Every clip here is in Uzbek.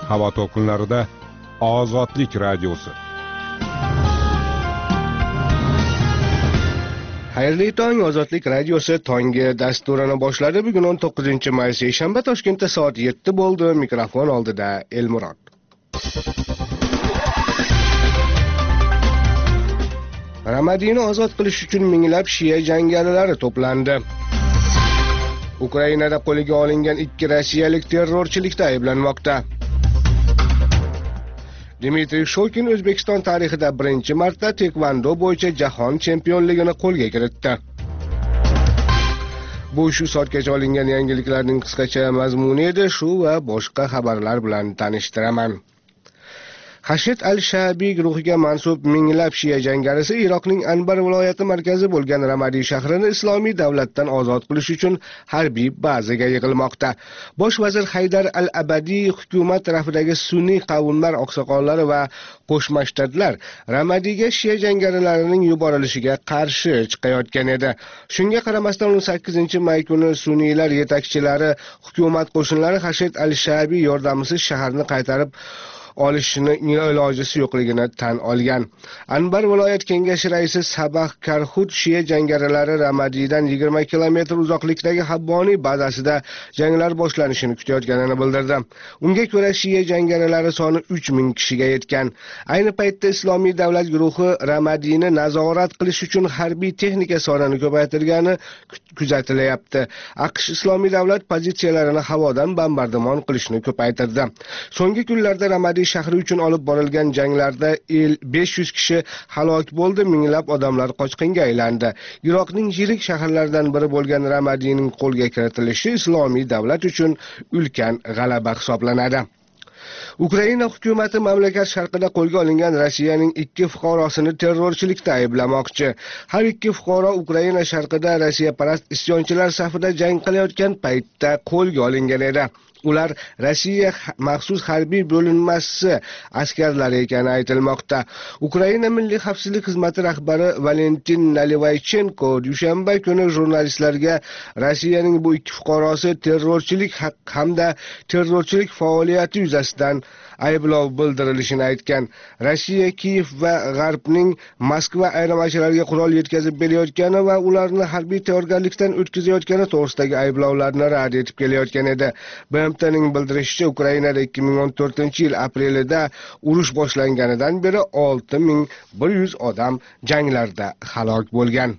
havo to'lqinlarida Ozodlik radiosi. Xayrli tong, Ozodlik radiosi tongi dasturini boshladi. Bugun 19-may seshanba, Toshkentda soat 7 bo'ldi. Mikrofon oldida Elmurod. Ramadiyni ozod qilish uchun minglab Shia jangarilari to'plandi. Ukrainada qo'lga olingan 2 rossiyalik terrorchilikda ayblanmoqda. Dmitriy Shokin O'zbekiston tarixida birinchi marta tekvando bo'yicha jahon chempionligini qo'lga kiritdi. Bu shu soatgacha olingan yangiliklarning qisqacha mazmuni edi. Shu va boshqa xabarlar bilan tanishtiraman. Xashid al-Shabiy guruhiga mansub minglab Shia jangarisi Iroqning Anbar viloyati markazi bo'lgan Ramadi shahrini islomiy davlatdan ozod qilish uchun harbiy bazaga yig'ilmoqda. Bosh vazir Haydar al-Abadiy hukumat tarafidagi sunniy qavmlar oqsoqollari va qo'shma shtatlar Ramadiga Shia jangarilarining yuborilishiga qarshi chiqayotgan edi. Shunga qaramasdan 18-may kuni sunniylar yetakchilari hukumat qo'shinlari Xashid al-Shabiy yordamisiz shaharni qaytarib olishni ilojisi yo'qligini tan olgan. Anbar viloyat kengashi raisi Sabah Karhud Shia jangarilari Ramadidan 20 kilometr uzoqlikdagi Habboniy bazasida janglar boshlanishini kutayotganini bildirdi. Unga ko'ra Shia jangarilari soni 3000 kishiga yetgan. Ayni paytda Islomiy davlat guruhi Ramadini nazorat qilish uchun harbiy texnika sonini ko'paytirgani kuzatilyapti. AQSh Islomiy davlat pozitsiyalarini havodan bombardimon qilishni ko'paytirdi. So'nggi kunlarda Ramadi shahri uchun olib borilgan janglarda 500 kishi halok bo'ldi, minglab odamlar qochqinga aylandi. Iroqning yirik shaharlaridan biri bo'lgan Ramadining qo'lga kiritilishi islomiy davlat uchun ulkan g'alaba hisoblanadi. Ukraina hukumati mamlakat sharqida qo'lga olingan Rossiyaning 2 fuqarosini terrorchilikda ayblamoqchi. Har 2 fuqaro Ukraina sharqida Rossiya parast isyonchilar safida jang qilayotgan paytda qo'lga olingan edi. Ular Rossiya maxsus harbiy bo'linmasi askarlari ekani aytilmoqda. Ukraina Milliy xavfsizlik xizmati rahbari Valentin Nalivaychenko dushanba kuni jurnalistlarga Rossiyaning bu 2 fuqarosi terrorchilik hamda terrorchilik faoliyati yuzasidan ayblov bildirilishini aytgan. Rossiya Kiyev va G'arbning Moskva ayirmachilariga qurol yetkazib berayotgani va ularni harbiy tayyorgarlikdan o'tkazayotgani to'g'risidagi ayblovlarni rad etib kelayotgan edi. BMTning bildirishicha, Ukrainada 2014-yil aprelida urush boshlanganidan beri 6100 odam janglarda halok bo'lgan.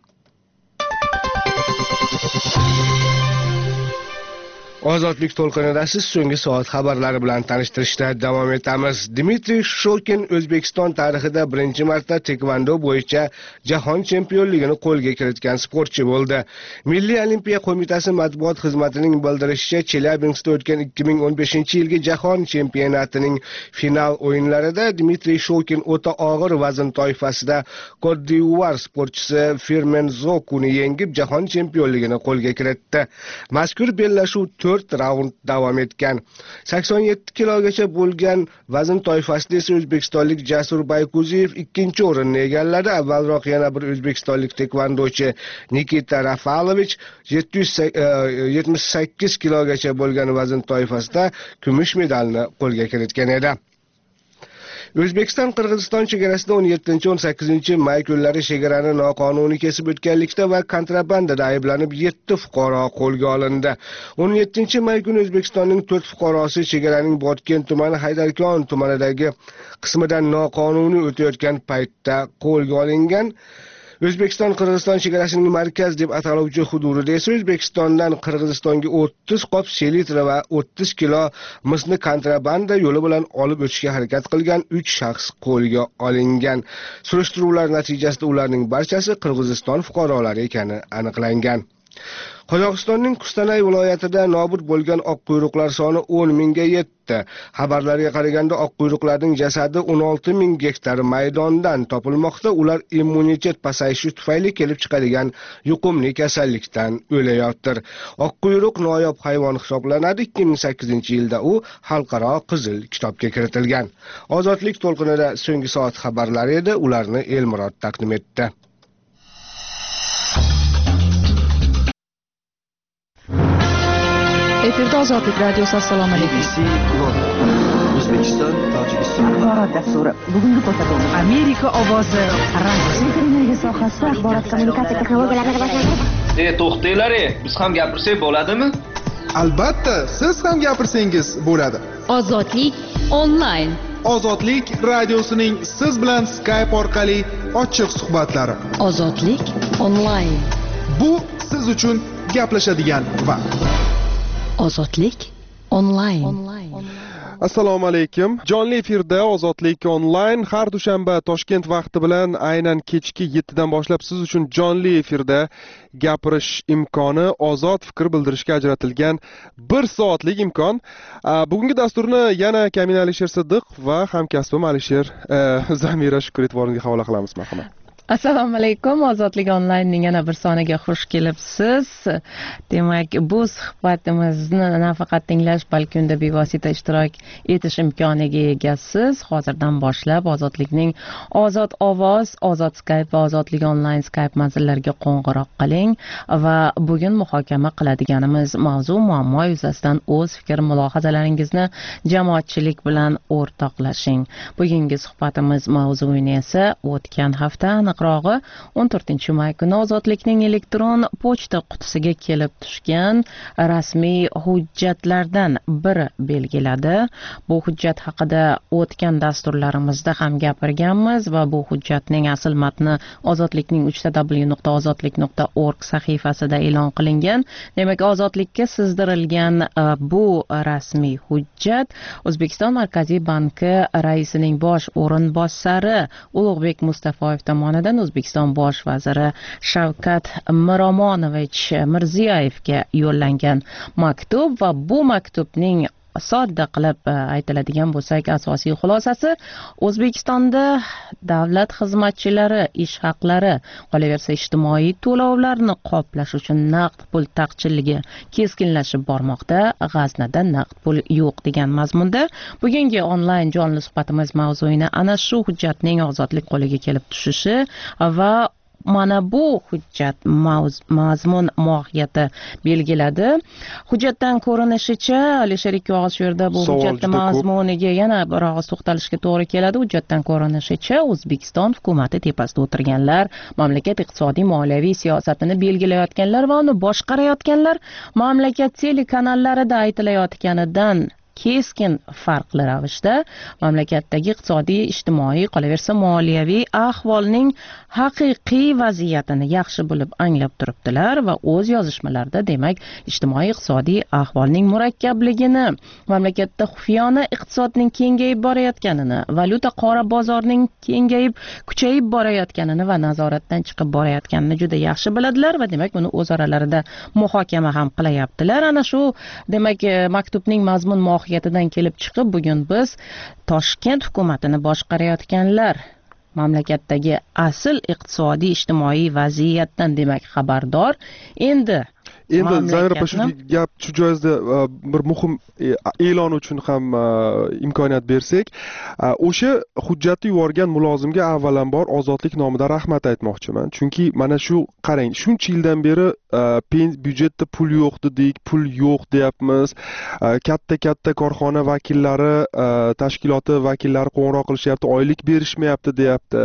Ozodlik to'lqinida siz so'nggi soat xabarlari bilan tanishtirishda davom etamiz. Dmitriy Shokin O'zbekiston tarixida birinchi marta tekvando bo'yicha jahon chempionligini qo'lga kiritgan sportchi bo'ldi. Milliy olimpiya qo'mitasi matbuot xizmatining bildirishicha, Chelyabinskda o'tgan 2015-yilgi jahon chempionatining final o'yinlarida Dmitriy Shokin o'ta og'ir vazn toifasida Côte d'Ivoire sportchisi Firmin Zokuni yengib jahon chempionligini qo'lga kiritdi. Mazkur bellashuv 4 raund davom etgan. 87 kilogacha bo'lgan vazn toifasida esa o'zbekistonlik Jasur Baykuziyev ikkinchi o'rinni egalladi. Avvalroq yana bir o'zbekistonlik tekvandochi Nikita Rafalovich 78 kilogacha bo'lgan vazn toifasida kumush medalni qo'lga kiritgan edi. O'zbekiston Qirg'iziston chegarasida 17-18-may kunlari chegarani noqonuniy kesib o'tganlikda va kontrabandada ayblanib 7 fuqaro qo'lga olindi. 17-may kuni O'zbekistonning 4 fuqarosi chegaraning Botken tumani Haydarkon tumanidagi qismidan noqonuniy o'tayotgan paytda qo'lga olingan. O'zbekiston Qirg'iziston chegarasining markaz deb ataluvchi hududida esa O'zbekistondan Qirg'izistonga 30 qop selitra va 30 kilo misni kontrabanda yo'li bilan olib o'tishga harakat qilgan 3 shaxs qo'lga olingan. Surishtiruvlar natijasida ularning barchasi Qirg'iziston fuqarolari ekani aniqlangan. Qozog'istonning Qustanay viloyatida nobud bo'lgan oqquyruqlar soni 10 mingga yetdi. Xabarlarga qaraganda oqquyruqlarning jasadi 16 ming gektar maydondan topilmoqda. Ular immunitet pasayishi tufayli kelib chiqadigan yuqumli kasallikdan o'layotir. Oqquyruq noyob hayvon hisoblanadi. 2008-yilda u xalqaro qizil kitobga kiritilgan. Ozodlik to'lqinida so'nggi soat xabarlari edi. Ularni Elmurod taqdim etdi. Efirde Ozodlik Radyosu, assalomu alaykum. O'zbekiston, Tojikiston. Axborot dasturi bugungi ko'rsatuv. Amerika ovozi radio. Energetika sohasida axborot kommunikatsiya texnologiyalari rivojlanadi. To'xtanglar, biz ham gapirsak bo'ladimi? Albatta, siz ham gapirsangiz bo'ladi. Ozodlik onlayn. Ozodlik radiosining siz bilan Skype orqali ochiq suhbatlari. Ozodlik onlayn. Bu siz uchun gaplashadigan vaqt. Ozodlik onlayn. Assalomu alaykum. Jonli efirda Ozodlik onlayn har dushanba Toshkent vaqti bilan aynan kechki 7 dan boshlab siz uchun jonli efirda gapirish imkoni, ozod fikr bildirishga ajratilgan 1 soatlik imkon. Bugungi dasturni yana Kamin Alisher Siddiq va hamkasbim Alisher Zamira Shukuretvorovga havola qilamiz, marhamat. Assalomu alaykum. Ozodlik onlaynning yana bir soniga xush kelibsiz. Demak, bu suhbatimizni nafaqat tinglash, balki unda bevosita ishtirok etish imkoniga egasiz. Hozirdan boshlab Ozodlikning Ozod ovoz, Ozod Skype va Ozodlik onlayn Skype manzillariga qo'ng'iroq qiling va bugun muhokama qiladiganimiz mavzu, muammo yuzasidan o'z fikr mulohazalaringizni jamoatchilik bilan o'rtoqlashing. Bugungi suhbatimiz mavzuni esa o'tgan hafta 14-may kuni Ozodlikning elektron pochta qutisiga kelib tushgan rasmiy hujjatlardan biri belgiladi. Bu hujjat haqida o'tgan dasturlarimizda ham gapirganmiz va bu hujjatning asl matni Ozodlikning www.ozodlik.org sahifasida e'lon qilingan. Demak, Ozodlikka sizdirilgan bu rasmiy hujjat O'zbekiston Markaziy banki raisining bosh o'rinbosari Ulug'bek Mustafoyev tomonidan O'zbekiston bosh vaziri Shavkat Miromonovich Mirziyoyevga yo'llangan maktub va bu maktubning sodda qilib aytiladigan bo'lsak, asosiy xulosasi O'zbekistonda davlat xizmatchilari ish haqlari, qolaversa ijtimoiy to'lovlarni qoplash uchun naqd pul taqchilligi keskinlashib bormoqda, g'aznada naqd pul yo'q degan mazmunda. Bugungi onlayn jonli suhbatimiz mavzuni ana shu hujjatning Ozodlik qo'liga kelib tushishi va mana bu hujjat mazmun mohiyati belgiladi. Hujjatdan ko'rinishicha, Alisher ikki og'iz shu yerda bu hujjatning mazmuniga yana bir og'iz to'xtalishga to'g'ri keladi. Hujjatdan ko'rinishicha, O'zbekiston hukumati tepasida o'tirganlar, mamlakat iqtisodiy moliyaviy siyosatini belgilayotganlar va uni boshqarayotganlar mamlakat telekanallarida aytilayotganidan keskin farqli ravishda mamlakatdagi iqtisodiy, ijtimoiy, qolaversa moliyaviy ahvolning haqiqiy vaziyatini yaxshi bilib anglab turibdilar va o'z yozishmalarida, demak, ijtimoiy, iqtisodiy ahvolning murakkabligini, mamlakatda xufiyona iqtisodning kengayib borayotganini, valyuta qora bozorning kengayib, kuchayib borayotganini va nazoratdan chiqib borayotganini juda yaxshi biladilar va demak, buni o'z oralarida muhokama ham qilyaptilar. Ana shu, demak, maktubning mazmun mohiyatidan kelib chiqib, bugun biz Toshkent hukumatini boshqarayotganlar mamlakatdagi asl iqtisodiy, ijtimoiy vaziyatdan demak xabardor. Endi Zamir opa, shu joyda bir muhim e'lon uchun ham imkoniyat bersak, o'sha hujjatni yuborgan mulozimga avvalambor Ozodlik nomidan rahmat aytmoqchiman. Chunki mana shu qarang, shuncha yildan beri byudjetda pul yo'q dedik, pul yo'q deyapmiz. Katta korxona vakillari, tashkiloti vakillari qo'ng'iroq qilishyapti, oylik berishmayapti deyapti.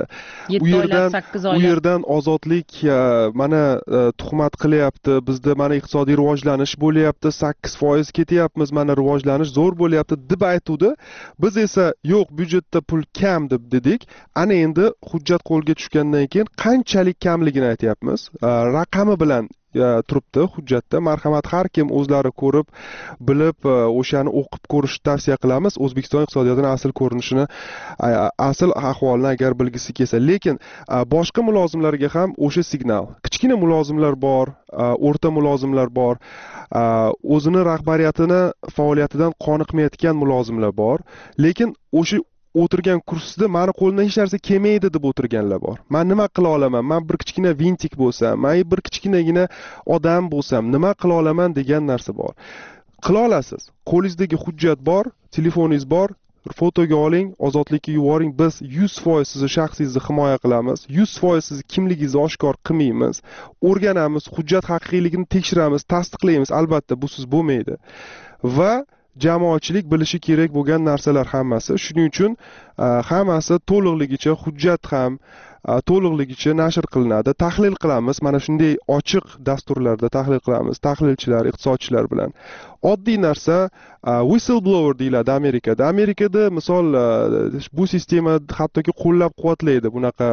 U yerdan Ozodlik mana tuhmat qilyapti. Bizda mana iqtisodiy rivojlanish bo'lyapti, 8% ketyapmiz, mana rivojlanish zo'r bo'lyapti deb aytuvdi. Biz esa yo'q, byudjetda pul kam deb dedik. Ana endi hujjat qo'lga tushgandan keyin qanchalik kamligini aytyapmiz. Raqami bilan turibdi hujjatda. Marhamat, har kim o'zlari ko'rib, bilib, o'shani o'qib ko'rishni tavsiya qilamiz. O'zbekiston iqtisodiyotining asl ko'rinishini, asl ahvolini agar bilgisi kelsa. Lekin boshqa mulozimlarga ham o'sha signal. Kichkina mulozimlar bor, o'rta mulozimlar bor, o'zini rahbariyatini faoliyatidan qoniqmayotgan mulozimlar bor. Lekin o'sha o'tirgan kursida mani qo'limdan hech narsa kelmaydi deb o'tirganlar bor. Men nima qila olaman? Men bir kichkina vintik bo'lsam, men bir kichkinagina odam bo'lsam, nima qila olaman degan narsa bor. Qila olasiz. Qo'lingizdagi hujjat bor, telefoningiz bor, fotoga oling, Ozodlikka yuboring. Biz 100% sizni shaxsingizni himoya qilamiz. 100% sizni kimligingizni oshkor qilmaymiz. O'rganamiz, hujjat haqiqiyligini tekshiramiz, tasdiqlaymiz. Albatta, busiz bo'lmaydi. Va jamoatchilik bilishi kerak bo'lgan narsalar hammasi. Shuning uchun hammasi to'liqligicha hujjat ham to'liqligicha nashr qilinadi, tahlil qilamiz. Mana shunday ochiq dasturlarda tahlil qilamiz, tahlilchilar, iqtisodchilar bilan. Oddiy narsa whistleblower deyiladi Amerikada. Amerikada misol bu sistema hattoki qo'llab-quvvatlaydi bunaqa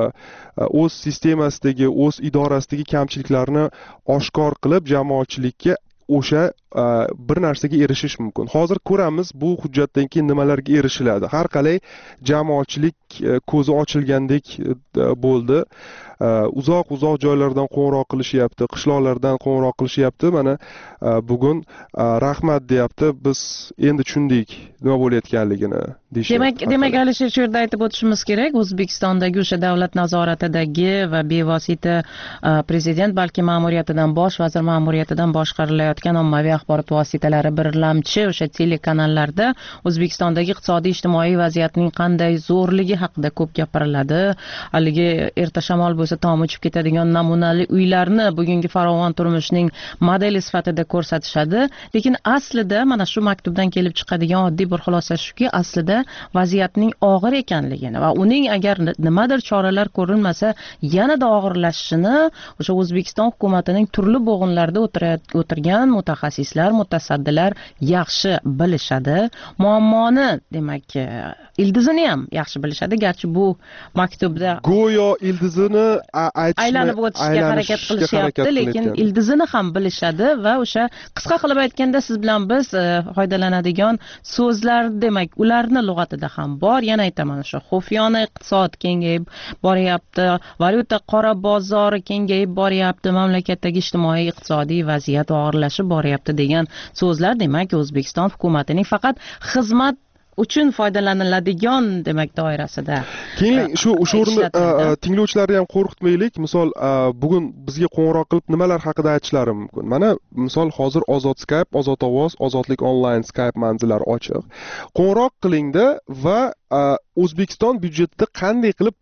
o'z sistemasidagi, o'z idorasidagi kamchiliklarni oshkor qilib jamoatchilikka o'sha bir narsaga erishish mumkin. Hozir ko'ramiz bu hujjatdan keyin nimalarga erishiladi. Har qalay jamoatchilik ko'zi ochilgandek bo'ldi. Uzoq joylardan qo'ng'iroq qilishyapti, qishloqlardan qo'ng'iroq qilishyapti. Mana bugun rahmat deyapti. Biz endi tushundik nima bo'layotganligini deyishyapti. Demak, Alisher, shu yerda aytib o'tishimiz kerak, O'zbekistondagi o'sha davlat nazoratidagi va bevosita prezident balki ma'muriyatidan, bosh vazir ma'muriyatidan boshqarilayotgan ommaviy axborot vositalari birlamchi o'sha telekanallarda O'zbekistondagi iqtisodiy ijtimoiy vaziyatning qanday zo'rligi haqida ko'p gapiriladi. Haligi erta shamol bo'lsa tom uchib ketadigan namunali uylarni bugungi farovon turmushning modeli sifatida ko'rsatishadi. Lekin aslida mana shu maktubdan kelib chiqadigan oddiy bir xulosa shuki, aslida vaziyatning og'ir ekanligini va uning agar nimadir choralar ko'rilmasa yanada og'irlashishini o'sha O'zbekiston hukumatining turli bo'g'inlarda o'tirgan mutaxassislar, mutasaddilar yaxshi bilishadi. Muammoni, demak, ildizini ham yaxshi bilishadi. Garchi bu maktubda go'yo ildizini aylanib o'tishga harakat qilishyapti, lekin ildizini ham bilishadi va o'sha qisqa qilib aytganda siz bilan biz foydalanadigan so'zlar, demak, ularni lug'atida ham bor. Yana aytaman, o'sha xufiyona iqtisod kengayib boryapti, valyuta qora bozori kengayib boryapti, mamlakatdagi ijtimoiy iqtisodiy vaziyat og'irlashib boryapti degan so'zlar, demak, O'zbekiston hukumatining faqat xizmat uchun foydalaniladigan, demak, doirasida. Keyin shu o'rinda tinglovchilarni ham qo'rqitmaylik. Misol bugun bizga qo'ng'iroq qilib nimalar haqida aytishlari mumkin. Mana misol hozir Ozod Skype, Ozod ovoz, Ozodlik onlayn Skype manzillari ochiq. Qo'ng'iroq qilingda va O'zbekiston byudjetida qanday qilib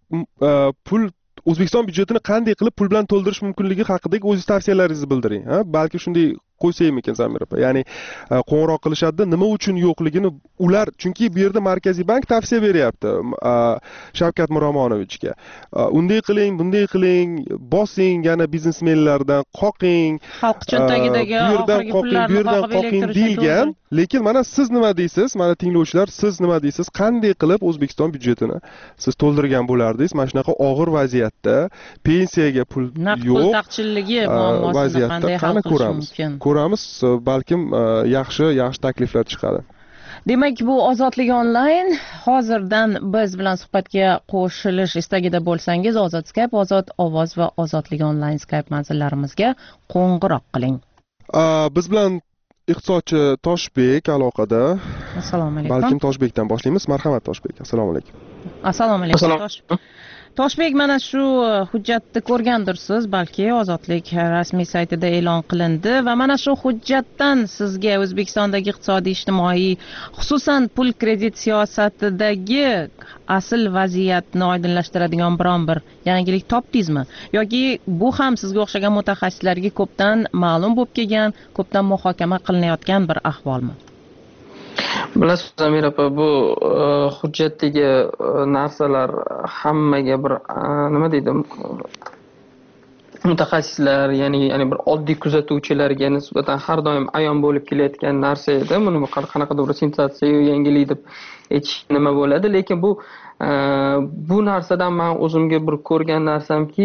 pul O'zbekiston byudjetini qanday qilib pul bilan to'ldirish mumkinligi haqidagi o'z tavsiyalaringizni bildiring. Balki shunday qo'ysaymikin Zamir opa. Ya'ni qo'ng'iroq qilishadi, nima uchun yo'qligini ular, chunki bu yerda Markaziy bank tavsiya beryapti Shavkat Miromonovichga. Unday qiling, bunday qiling, bosing, yana biznesmenlardan qoqing, xalq cho'ntagidagi oxirgi pullarni qoqing deyilgan. Lekin mana siz nima deysiz? Mana tinglovchilar, siz nima deysiz? Qanday qilib O'zbekiston byudjetini siz to'ldirgan bo'lardingiz? Mana shunaqa og'ir vaziyatda pensiyaga pul yo'q, pul taqchilligi muammosini qanday hal qilish mumkin? Ko'ramiz, balkim yaxshi takliflar chiqadi. Demak, bu Ozodlik onlayn. Hozirdan biz bilan suhbatga qo'shilish istagida bo'lsangiz, Ozod Skype, Ozod ovoz va Ozodlik onlayn Skype manzillarimizga qo'ng'iroq qiling. Biz bilan iqtisodchi Toshbek aloqada. Assalomu alaykum. Balkim Toshbekdan boshlaymiz. Marhamat Toshbek. Assalomu alaykum. Assalomu alaykum. Toshbek, mana shu hujjatni ko'rgandirsiz, balki Ozodlik rasmiy saytida e'lon qilindi va mana shu hujjatdan sizga O'zbekistondagi iqtisodiy, ijtimoiy, xususan pul kredit siyosatidagi asl vaziyatni oydinlashtiradigan biron bir yangilik topdingizmi? Yoki bu ham sizga o'xshagan mutaxassislarga ko'pdan ma'lum bo'lib kelgan, ko'pdan muhokama qilinayotgan bir ahvolmi? Bilasiz, Zamir opa, bu hujjatdagi narsalar hammaga bir nima deydim, mutaxassislar, ya'ni bir oddiy kuzatuvchilarga nisbatan har doim ayon bo'lib kelayotgan narsa edi. Buni qanaqadir bir sensatsiya, yangilik deb aytish nima bo'ladi, lekin bu narsadan men o'zimga bir ko'rgan narsamki,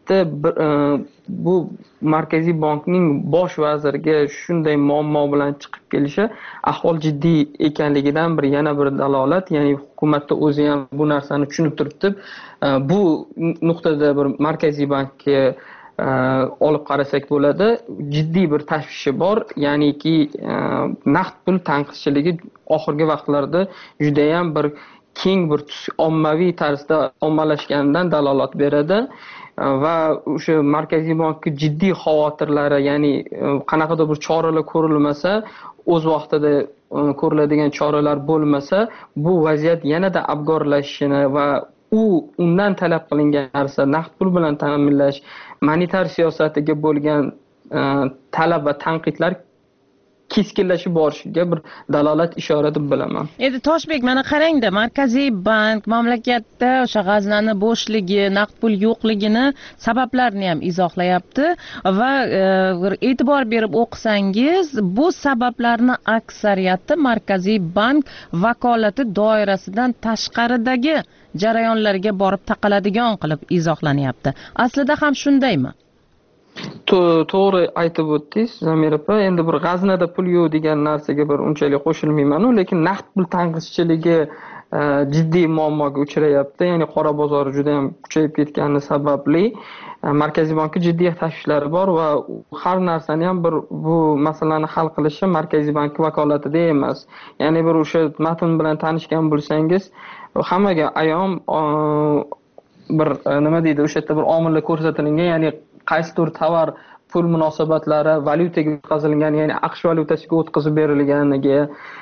bu Markaziy bankning bosh vaziriga shunday muammo bilan chiqib kelishi ahvol jiddiy ekanligidan yana bir dalolat. Ya'ni hukumatda o'zi ham bu narsani tushunib turibdi. Bu nuqtada bir Markaziy bankka olib qarasak bo'ladi, jiddiy bir tashvishi bor. Ya'niki naqd pul tanqidchiligi oxirgi vaqtlarda juda ham bir keng bir ommaviy tarzda ommalashganidan dalolat beradi. Va o'sha Markaziy bankning jiddiy xavotirlari, ya'ni qanaqadir bir choralar ko'rilmasa, o'z vaqtida ko'riladigan choralar bo'lmasa, bu vaziyat yanada abgorlashishini va undan talab qilingan narsa naqd pul bilan ta'minlash, monetar siyosatiga bo'lgan talab va tanqidlar keskinlashib borishiga bir dalolat ishora deb bilaman. Endi Toshbek, mana qarangda, Markaziy bank mamlakatda o'sha g'aznani bo'shligi, naqd pul yo'qligini sabablarini ham izohlayapti va bir e'tibor berib o'qisangiz, bu sabablarni aksariyati Markaziy bank vakolati doirasidan tashqaridagi jarayonlarga borib taqaladigan qilib izohlanyapti. Aslida ham shundaymi? To'g'ri aytib o'tdingiz, Zamir opa. Endi bir g'aznada pul yo'q degan narsaga bir unchalik qo'shilmayman-u, lekin naqd pul tanqischiligi jiddiy muammoga uchrayapti. Ya'ni qora bozor juda ham kuchayib ketgani sababli Markaziy bankning jiddiy tashvishlari bor va har narsani ham bir bu masalani hal qilishi Markaziy bank vakolatida emas. Ya'ni bir o'sha matn bilan tanishgan bo'lsangiz, hammaga ayon bir nima deydi, o'sha yerda bir omillar ko'rsatilgan, ya'ni qaysidir tovar pul munosabatlari valyutaga o'tkazilgan, ya'ni AQSh valyutasiga o'tkazib berilganiga,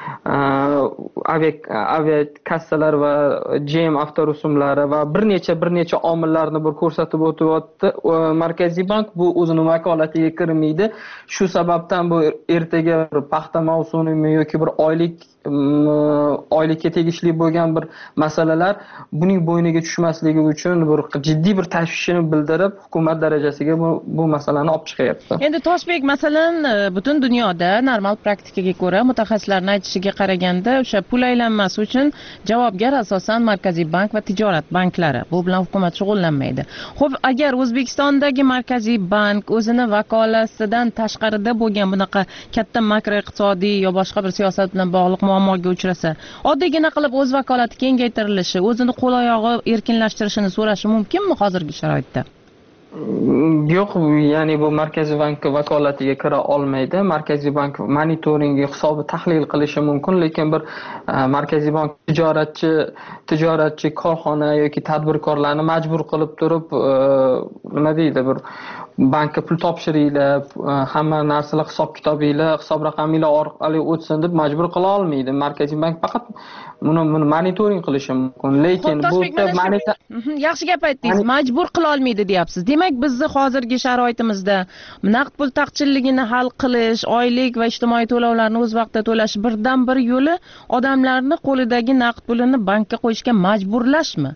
avia kassalar va GM avtorusumlari va bir necha omillarni bir ko'rsatib o'tyapti. Markaziy bank bu o'zini vakolatiga kirmaydi. Shu sababdan bu ertaga bir paxta mavsumimi yoki bir oylikka tegishli bo'lgan bir masalalar buning bo'yniga tushmasligi uchun bir jiddiy bir tashvishini bildirib, hukumat darajasiga bu masalani olib chiqyapti. Endi Toshbek, masalan, butun dunyoda normal praktikaga ko'ra, mutaxassislarning aytishiga qaraganda, o'sha pul aylanmasi uchun javobgar asosan Markaziy bank va tijorat banklari. Bu bilan hukumat shug'ullanmaydi. Xo'p, agar O'zbekistondagi Markaziy bank o'zini vakolatidan tashqarida bo'lgan bunaqa katta makroiqtisodiy yo boshqa bir siyosat bilan bog'liq muammoga uchrasa, oddiygina qilib o'z vakolati kengaytirilishi, o'zini qo'l oyog'i erkinlashtirishini so'rashi mumkinmi hozirgi sharoitda? Yo'q, ya'ni bu Markaziy bank vakolatiga kira olmaydi. Markaziy bank monitoringi hisobi tahlil qilishi mumkin, lekin bir Markaziy bank tijoratchi korxona yoki tadbirkorlarni majbur qilib turib, nima deydi, bir bankka pul topshiringlar, hamma narsalar hisob-kitobinglar, hisob raqaminglar orqali o'tsin deb majbur qila olmaydi. Markaziy bank faqat buni monitoring qilishi mumkin, lekin bu yaxshi gap aytdingiz, majbur qila olmaydi deyapsiz. Demak, bizni hozirgi sharoitimizda naqd pul taqchilligini hal qilish, oylik va ijtimoiy to'lovlarni o'z vaqtida to'lash birdan bir yo'li odamlarni qo'lidagi naqd pulini bankka qo'yishga majburlashmi?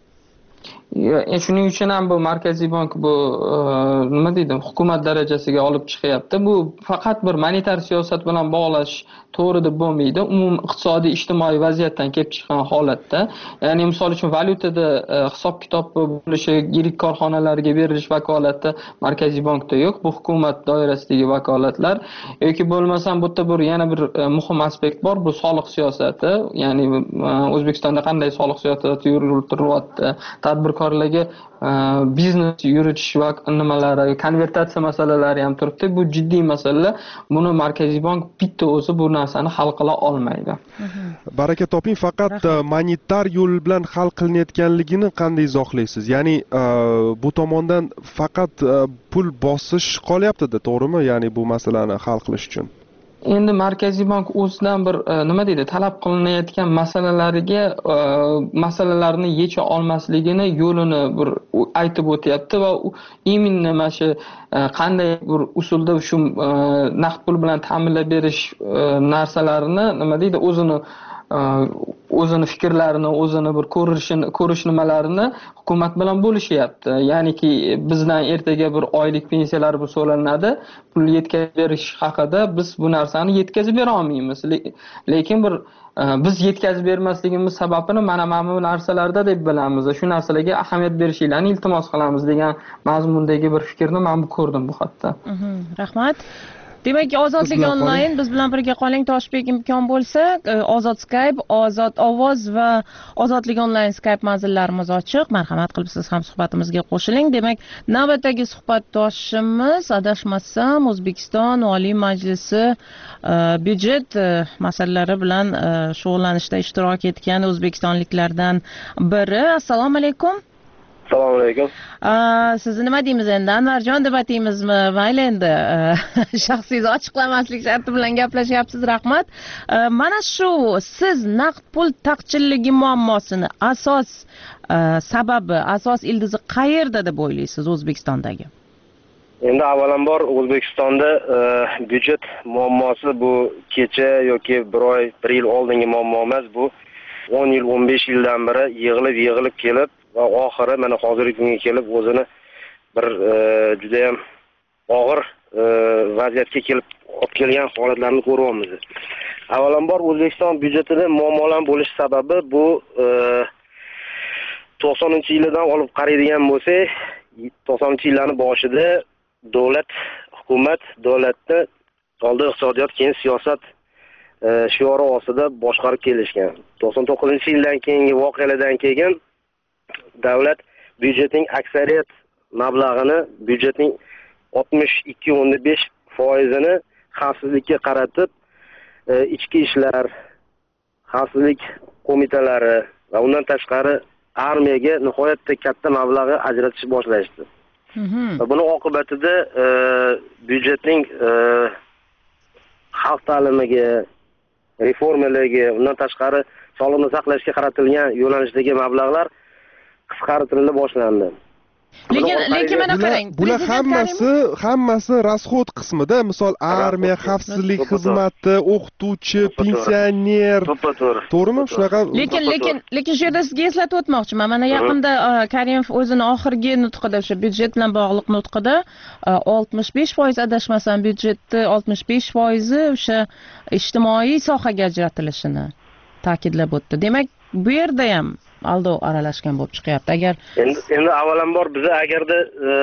Shuning uchun ham bu Markaziy bank bu nima deydi, hukumat darajasiga olib chiqyapti. Bu faqat bir monetar siyosat bilan bog'lash to'g'ri deb bo'lmaydi. Umuman iqtisodiy ijtimoiy vaziyatdan kelib chiqqan holatda, ya'ni misol uchun valyutada hisob-kitob bo'lishi, yirik korxonalarga berilish vakolati Markaziy bankda yo'q. Bu hukumat doirasidagi vakolatlar. Yoki bo'lmasam bu yerda bir yana bir muhim aspekt bor, bu soliq siyosati. Ya'ni O'zbekistonda qanday soliq siyosati yuritilyapti, tadbirkorlarga biznes yuritish va nimalari, konvertatsiya masalalari ham turibdi. Bu jiddiy masala. Buni Markaziy bank bitta o'zi bu narsani hal qila olmaydi. Baraka toping, faqat monetar yo'l bilan hal qilinayotganligini qanday izohlaysiz? Ya'ni bu tomondan faqat pul bosish qolyapti-da, to'g'rimi? Ya'ni bu masalani hal qilish uchun. Endi Markaziy bank o'zidan bir nima deydi, talab qilinayotgan masalalarni yecha olmasligini yo'lini bir aytib o'tyapti va именно mana shu qanday bir usulda shu naqd pul bilan ta'minlab berish narsalarini nima deydi, o'zini fikrlarini, o'zini bir ko'rish nimalarini hukumat bilan bo'lishyapti. Ya'niki bizdan ertaga bir oylik pensiyalar bu so'lanadi, pul yetkazib berish haqida biz bu narsani yetkazib bera olmaymiz. Lekin bir biz yetkazib bermasligimiz sababini mana bu narsalarda deb bilamiz. Shu narsalarga ahamiyat berishinglarni iltimos qilamiz degan mazmundagi bir fikrni men ko'rdim bu xatda. Rahmat. Demak, Ozodlik onlayn, biz bilan birga qoling. Toshbek, imkon bo'lsa, Ozod Skype, Ozod ovoz va Ozodlik onlayn Skype manzillarimiz ochiq. Marhamat qilib siz ham suhbatimizga qo'shiling. Demak, navbatdagi suhbatdoshimiz, adashmasam, O'zbekiston Oliy Majlisi byudjet masalalari bilan shug'ullanishda ishtirok etgan o'zbekistonliklardan biri. Assalomu alaykum. Assalomu alaykum. Sizni nima deymiz endi? Anvarjon deb ataymizmi? Mayli endi. Shaxsingizni ochiqlamaslik sharti bilan gaplashyapsiz. Rahmat. Mana shu siz naqd pul taqchilligi muammosini sababi, asos ildizi qayerda deb o'ylaysiz O'zbekistondagi? Endi avvalambor O'zbekistonda byudjet muammosi bu kecha yoki bir oy, bir yil oldingi muammo emas, bu 10 yil, 15 yildan beri yig'ilib kelib va oxiri mana hozirgi kunga kelib o'zini bir juda ham og'ir vaziyatga kelib olib kelgan holatlarni ko'ryapmiz. Avvalambor O'zbekiston byudjetida muammolar bo'lish sababi bu 90-yildan olib qaraydigan bo'lsak, 90-yillarning boshida hukumat davlatni oldin iqtisodiyot, keyin siyosat shiori ostida boshqarib kelishgan. 99-yildan keyingi voqealardan keyin davlat byudjetning aksariyat mablag'ini, byudjetning 62.5% xavfsizlikka qaratib, ichki ishlar, xavfsizlik qo'mitalari va undan tashqari armiyaga nihoyatda katta mablag'ni ajratish boshlashdi. Buning oqibatida byudjetning xalq ta'limiga, reformalarga, undan tashqari sog'liqni saqlashga qaratilgan yo'nalishdagi mablag'lar qisqartirila boshlandi. Lekin mana qarang, bular hammasi rasxod qismida, misol armiya, xavfsizlik xizmati, o'qituvchi, pensioner. To'g'rimi? Shunaqa. Lekin shu yerda sizga eslatib o'tmoqchiman. Mana yaqinda Karimov o'zini oxirgi nutqida, o'sha byudjet bilan bog'liq nutqida 65% adashmasam byudjetni 65% o'sha ijtimoiy sohaga ajratilishini ta'kidlab o'tdi. Demak, bu yerda ham aldov aralashgan bo'lib chiqyapti. Agar endi avvalambor biz agarda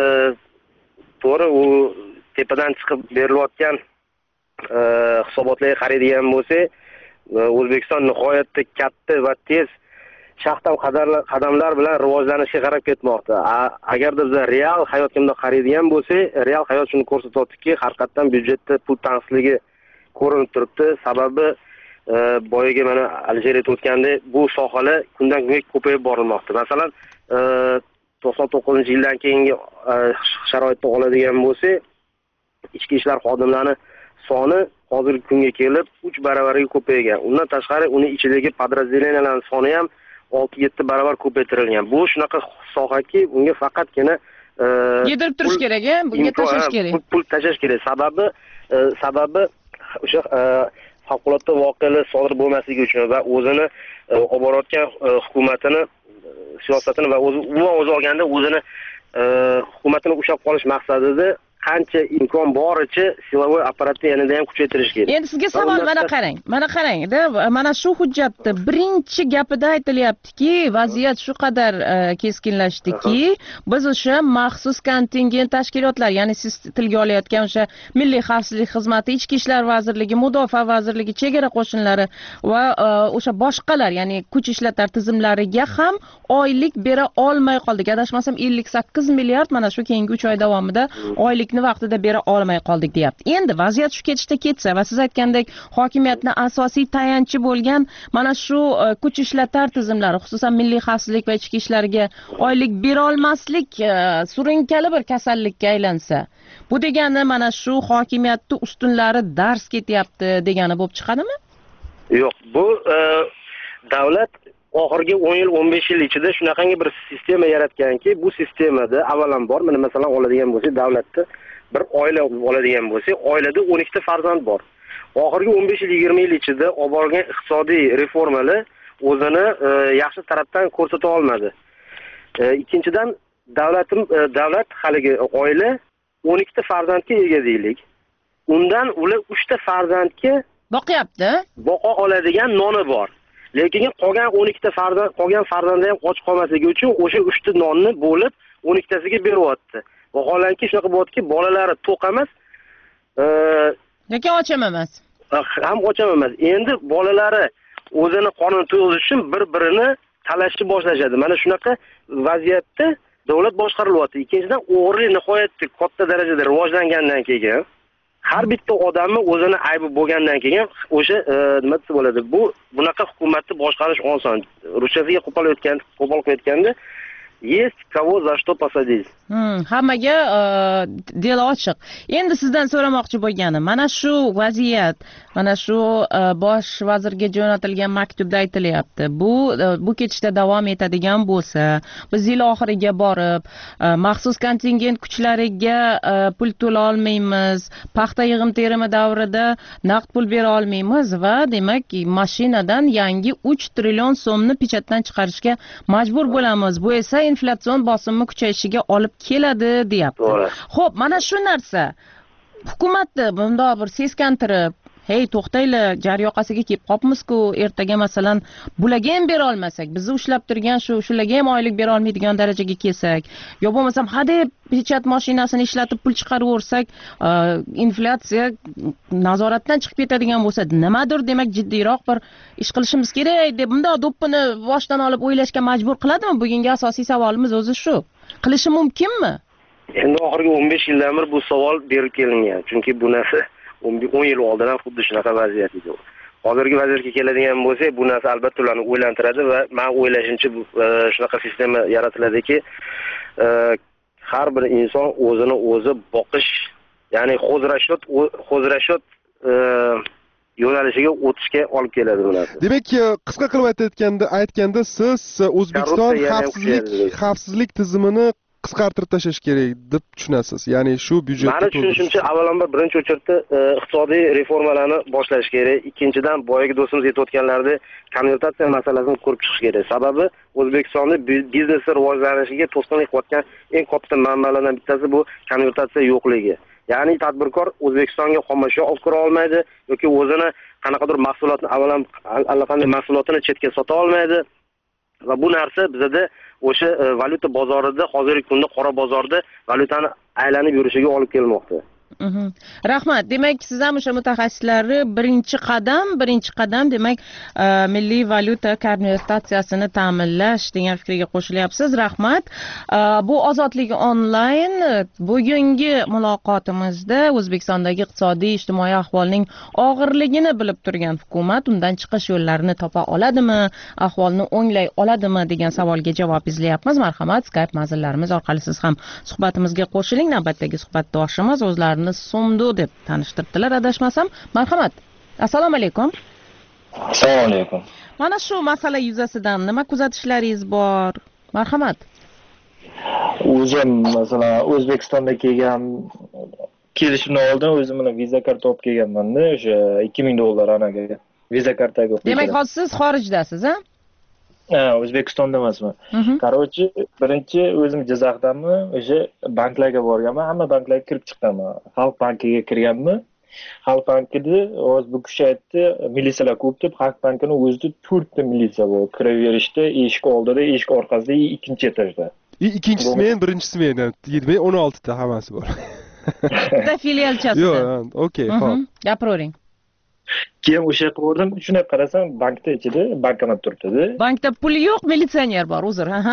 to'g'ri u tepadan chiqib berilayotgan hisobotlarga qaraydigan bo'lsak, O'zbekiston nihoyatda katta va tez shaxtam qadamlar bilan rivojlanishga qarab ketmoqda. Agarda biz real hayotga qaraydigan bo'lsak, real hayot shuni ko'rsatyaptiki, haqiqatan byudjetda pul tanqisligi ko'rinib turibdi. Sababi boyaga mana Alisher aytib o'tgandek, bu sohalar kundan kunga ko'payib borilmoqda. Masalan, 99-yildan keyingi sharoitda oladigan bo'lsak, ichki ishlar xodimlarining soni hozirgi kunga kelib 3 baravarga ko'paygan. Undan tashqari uning ichidagi podrazdeleniyalarning soni ham 6-7 baravar ko'paytirilgan. Bu shunaqa sohaki, unga faqatgina yedirib turish kerak, bunga tashlash kerak. Pul tashlash kerak. Sababi o'sha favqulodda voqealar sodir bo'lmasligi uchun va o'zini olib borayotgan hukumatini, siyosatini va o'zi olganda o'zini hukumatini ushlab qolish maqsadida qancha imkon boricha silovoy apparatni yanada ham kuchaytirish kerak. Endi sizga savol, mana qarang-da, mana shu hujjatda birinchi gapida aytilyaptiki, vaziyat shu qadar keskinlashdiki, biz o'sha maxsus kontingent tashkilotlar, ya'ni siz tilga olayotgan o'sha Milliy xavfsizlik xizmati, Ichki ishlar vazirligi, Mudofaa vazirligi, chegara qo'shinlari va o'sha boshqalar, ya'ni kuch ishlatar tizimlariga ham oylik bera olmay qoldik. Adashmasam 58 milliard mana shu keyingi 3 oy davomida oylik vaqtida bera olmay qoldik deyapti. Endi vaziyat shu ketishda ketsa va siz aytgandek hokimiyatning asosiy tayanchi bo'lgan mana shu kuch ishlatar tizimlari, xususan milliy xavfsizlik va ichki ishlarga oylik bera olmaslik surunkali bir kasallikka aylansa, bu degani mana shu hokimiyatning ustunlari dars ketyapti degani bo'lib chiqadimi? Yo'q, bu davlat oxirgi 10 yil, 15 yil ichida shunaqangi bir sistema yaratganki, bu sistemada avvalambor, mana masalan oladigan bo'lsak, davlatda bir oila oladigan bo'lsak, oilada 12 ta farzand bor. Oxirgi 15 yil, 20 yil ichida olib borgan iqtisodiy reformalar o'zini yaxshi tarafdan ko'rsata olmadi. Ikkinchidan, davlat haligi oila 12 ta farzandga ega deylik. Undan ular 3 ta farzandga boqa oladigan noni bor. Lekin qolgan 12 ta qolgan farzandi ham och qolmasligi uchun o'sha 3 ta nonni bo'lib 12 tasiga beryapti. Vaholanki shunaqa bo'lyaptiki, bolalari to'q emas, lekin ocham emas. Ham ocham emas. Endi bolalari o'zini qonini to'yg'izish uchun bir-birini talashni boshlashadi. Mana shunaqa vaziyatda davlat boshqarilyapti. Ikkinchidan, o'g'rilik nihoyatda katta darajada rivojlangandan keyin har bitta odamni o'zini aybi bo'lgandan keyin o'sha nima desa bo'ladi, bunaqa hukumatni boshqarish oson. Ruschasiga qo'pol qilib aytganda Есть кого за что посадить. Hammaga del ochiq. Endi sizdan so'ramoqchi bo'lganim, mana shu vaziyat, mana shu bosh vazirga jo'natilgan maktubda aytilyapti. Bu ketishda davom etadigan bo'lsa, biz yil oxiriga borib, maxsus kontingent kuchlariga pul to'la olmaymiz, paxta yig'im-terimi davrida naqd pul bera olmaymiz va demak, mashinadan yangi 3 trillion so'mni pechatdan chiqarishga majbur bo'lamiz. Bu esa inflyatsion bosimni kuchayishiga olib keladi deyapti. Xo'p, mana shu narsa hukumatni bundoq bir seskantirib, hey to'xtanglar, jar yoqasiga kelib qopmiz-ku, ertaga masalan bularga ham bera olmasak, bizni ushlab turgan shularga ham oylik bera olmaydigan darajaga kelsak, yo bo'lmasam hadeb pechat mashinasini ishlatib pul chiqaraversak, inflyatsiya nazoratdan chiqib ketadigan bo'lsa, nimadir demak jiddiyroq bir ish qilishimiz kerak deb bundoq do'ppini boshdan olib o'ylashga majbur qiladimi? Bugungi asosiy savolimiz o'zi shu. Qilishi mumkinmi? Endi oxirgi 15 yildan beri bu savol berib kelingan. Chunki bu narsa 10 yil oldin ham xuddi shunaqa vaziyat edi. Hozirgi vaziyatga keladigan bo'lsak, bu narsa albatta ularni o'ylantiradi va men o'ylashimcha shunaqa sistema yaratiladiki, har bir inson o'zini o'zi boqish, ya'ni xo'zrashot yo'nalishiga o'tishga olib keladi bu narsa. Demak, qisqa qilib aytganda siz O'zbekiston xavfsizlik tizimini qisqartirib tashlash kerak deb tushunasiz. Ya'ni shu byudjetni Meni tushunishimcha, avvalambor birinchi o'chirda iqtisodiy reformalarni boshlash kerak. Ikkinchidan, boyagi do'stimiz aytayotganlaridek konvertatsiya masalasini ko'rib chiqish kerak. Sababi O'zbekistonda biznes rivojlanishiga to'sqinlik qilayotgan eng katta manbalardan bittasi bu konvertatsiya yo'qligi. Ya'ni tadbirkor O'zbekistonga xomashyo olib kira olmaydi yoki o'zini qanaqadir mahsulotni allaqanday mahsulotini chetga sota olmaydi. Va bu narsa bizda o'sha valyuta bozorida, hozirgi kunda qora bozorda valyutani aylanib yurishiga olib kelmoqda. Rahmat. Demak, siz ham o'sha mutaxassislari birinchi qadam demak, milliy valyuta konvertatsiyasini ta'minlash degan fikrga qo'shilyapsiz. Rahmat. Bu ozodlik onlayn bugungi muloqotimizda O'zbekistondagi iqtisodiy ijtimoiy ahvolning og'irligini bilib turgan hukumat undan chiqish yo'llarini topa oladimi, ahvolni o'nglay oladimi degan savolga javob izlayapmiz. Marhamat, Skype manzillarimiz orqali siz ham suhbatimizga qo'shiling. Navbatdagi suhbatdoshimiz o'zlarini Somdo deb tanishtirdilar, adashmasam. Marhamat. Assalomu alaykum. Assalomu alaykum. Mana shu masala yuzasidan nima kuzatishlaringiz bor? Marhamat. O'zim masalan O'zbekistonda kelishimdan oldin o'zim bilan viza karta olib kelganman-da, o'sha $2000 anaga viza kartaga. Demak, hozir siz xorijdasiz, ha? Ha, O'zbekistonda emasman. Qarochi, birinchi o'zim Jizzaxdanman, o'sha banklarga borganman, hamma banklarga kirib chiqqanman. Xalq bankiga kirganman. Xalq bankida o'z bu kishi aytdi, militsiyalar ko'p deb, Xalq bankini o'zida 4 ta militsiya bor. Kiraverishda, eshik oldida, eshik orqasida, ikkinchi etajda. Ikkinchisi men, birinchisi men. Demak 16 ta hammasi bor. Bitta filialchasi. Yo'q, okey, xo'p. Gapiravering. Keyin o'sha yoqqa bordim, shunday qarasam, bankda ichida bankomat turibdi. Bankda pul yo'q, militsioner bor, uzr, ha.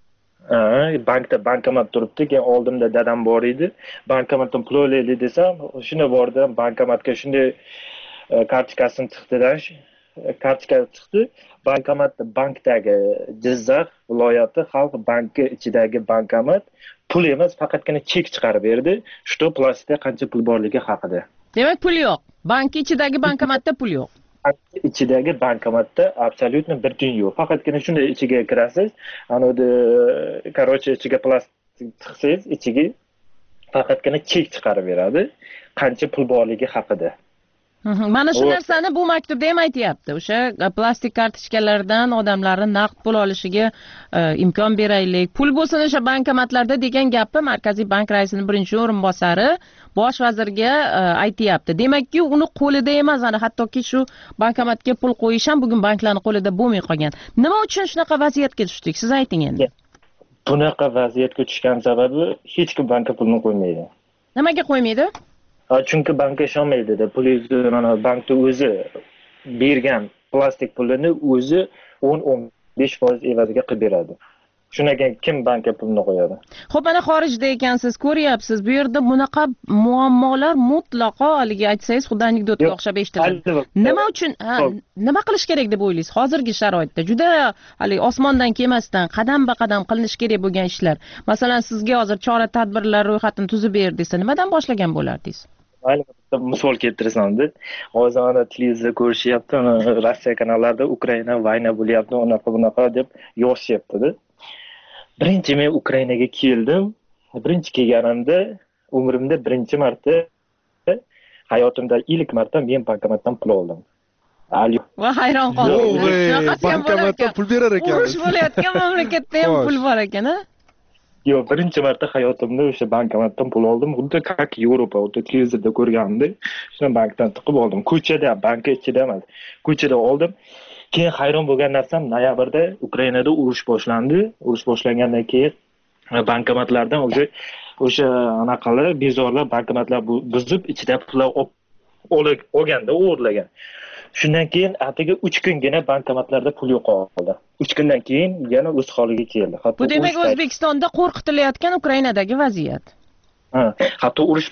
Bankda bankomat turibdi. Keyin oldimda dadam bor edi. Bankomatdan pul olaylik desam, shunday bordim, bankomatga shunday kartikasini tiqdidan, kartika chiqdi. Bankdagi Jizzax viloyati xalq banki ichidagi bankomat pul emas, faqatgina chek chiqarib berdi. Shu plastikda qancha pul borligi haqida. Demak, pul yo'q. Bank ichidagi bankomatda pul yo'q. Ichidagi bankomatda absolyutno bir tiyin yo'q. Faqatgina shunday ichiga kirasiz, anoda ichiga plastik tiqsangiz, ichiga faqatgina chek chiqarib beradi, qancha pul borligi haqida. Mana shu narsani bu maktubda ham aytyapti. O'sha plastik kartochkalardan odamlarning naqd pul olishiga imkon beraylik. Pul bo'lsin o'sha bankomatlarda degan gapni Markaziy bank raisining birinchi o'rinbosari bosh vazirga aytayapti. Demakki, uni qo'lida emas, ana hattoki shu bankomatga pul qo'yish ham bugun banklarning qo'lida bo'lmay qolgan. Nima uchun shunaqa vaziyatga tushdik? Siz ayting endi. Bunaqa vaziyatga tushgan sababi hech kim bankka pulni qo'ymaydi. Nimaga qo'ymaydi? Chunki bankka ishonmaydi-da. Pulingizni mana bankda o'zi bergan plastik pulini o'zi 10-15% evaziga qilib beradi. Shundan keyin kim bankka pulni qo'yadi? Xo'p, mana xorijda ekansiz, ko'ryapsiz. Bu yerda bunaqa muammolar mutlaqo haligi aytsangiz xuddi anekdotga o'xshab eshitiladi. Nima uchun, nima qilish kerak deb o'ylaysiz? Hozirgi sharoitda juda haligi osmondan kelmasdan qadam-ba-qadam qilinish kerak bo'lgan ishlar. Masalan, sizga hozir chora-tadbirlar ro'yxatini tuzib ber desa, nimadan boshlagan bo'lardingiz? Mayli, misol keltirasamda, hozir mana televizorda ko'rishyapti, Rossiya kanallarida Ukraina vayna bo'lyapti, unaqa deb yozishyapti-da. Birinchi men Ukrainaga keldim. Birinchi kelganimda umrimda birinchi marta, hayotimda ilk marta men bankomatdan pul oldim. Va hayron qoldim. Bankomatdan pul berar ekan. Urush bo'layotgan mamlakatda ham pul bor ekan-a? Yo'q, birinchi marta hayotimda o'sha bankomatdan pul oldim. Xuddi как Yevropa, o'ta televizorda ko'rganimda, shuni bankdan tiqib oldim. Ko'chada, bank ichida emas. Ko'chada oldim. Keyin hayron bo'lgan narsam, noyabrda Ukrainada urush boshlandi. Urush boshlangandan keyin bankomatlardan o'sha anaqalar, bezorlar bankomatlar buzib, ichida pullar olganda o'g'irlagan. Shundan keyin atigi 3 kungina bankomatlarda pul yo'qoldi. 3 kundan keyin yana o'z holiga keldi. Bu demak O'zbekistonda qo'rqitilayotgan Ukrainadagi vaziyat. Hatto urush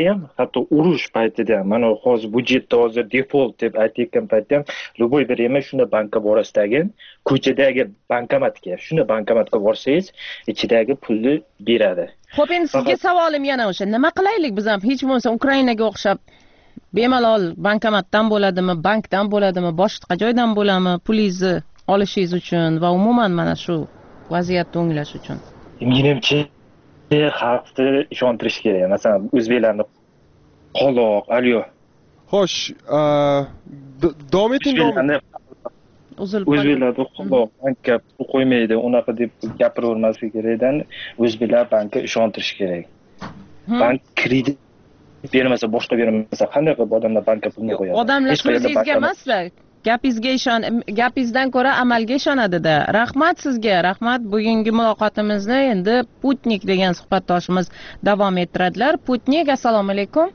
paytida ham, mana hozir budjetda hozir default deb aytayotgan paytda ham любой bir yema shunda bankka borasidagi ko'chadagi bankomatga, shunda bankomatga borsangiz, ichidagi pulni beradi. Xo'p, endi sizga savolim yana o'sha, nima qilaylik biz ham hech bo'lmasa Ukrainaga o'xshab bemalol bankomatdan bo'ladimi, bankdan bo'ladimi, boshqa joydan bo'ladimi pulingizni olishingiz uchun va umuman mana shu vaziyatni o'nglash uchun? Menimcha xalqni ishontirish kerak. Masalan, o'zbeklarni qoloq, alyo. Xo'sh, davom eting. O'zbeklarni qoloq, bankka pul qo'ymaydi, unaqa deb gapiravermaslik kerakdan, o'zbeklar bankka ishontirish kerak. Bank kredit bermasa, boshqa bermasa, qanday qilib odamlar bankka pulni qo'yadi? Odamlar so'zingizga emasda, gapingizdan ko'ra amalga ishonadi-da. Rahmat sizga, rahmat. Bugungi muloqotimizni endi Putnik degan suhbatdoshimiz davom ettiradilar. Putnik, assalomu alaykum.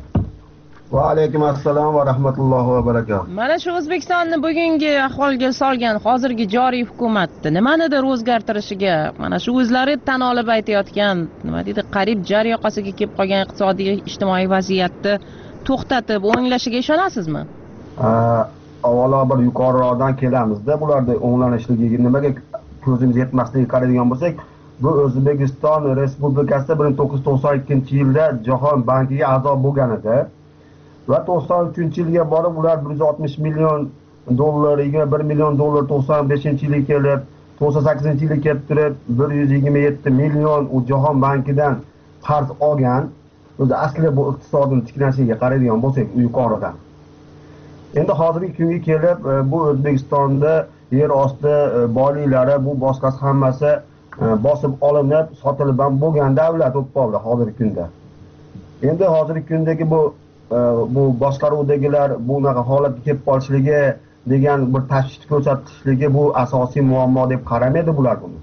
Va alaykum assalom va rahmatullohi va barakatuh. Mana shu O'zbekistonni bugungi ahvolga solgan hozirgi joriy hukumatni nimanidir o'zgartirishiga, mana shu o'zlari tan olib aytayotgan, nima deydi, qarib jar yoqasiga kelib qolgan iqtisodiy, ijtimoiy vaziyatni to'xtatib o'nglashiga ishonasizmi? Avvalo bir yuqoriroqdan kelamizda, bularda o'nglanishligiga nimaga ko'zimiz yetmasligiga qaraydigan bo'lsak, bu O'zbekiston Respublikasi 1992-yilda Jahon bankiga a'zo bo'lgan edi. Va 93-yilga borib ular 160 million dollariga 1 million dollar 95-yilga kelib, 98-yilga kelib turib 127 million u Jahon bankidan qarz olgan. O'zi asli bu iqtisodning tiklashiga qaraydigan bo'lsak, yuqoridan. Endi hozirgi kunga kelib bu O'zbekistonda yer osti boyliklari bu boshqasi hammasi bosib olinib, sotilib ham bo'lgan davlat bo'lib qoldi hozirgi kunda. Endi hozirgi kundagi bu boshqaruvdagilar bunaqa holatga kelib qolishligi degan bir tashvishni ko'rsatishligi bu asosiy muammo deb qaramaydi bular buni.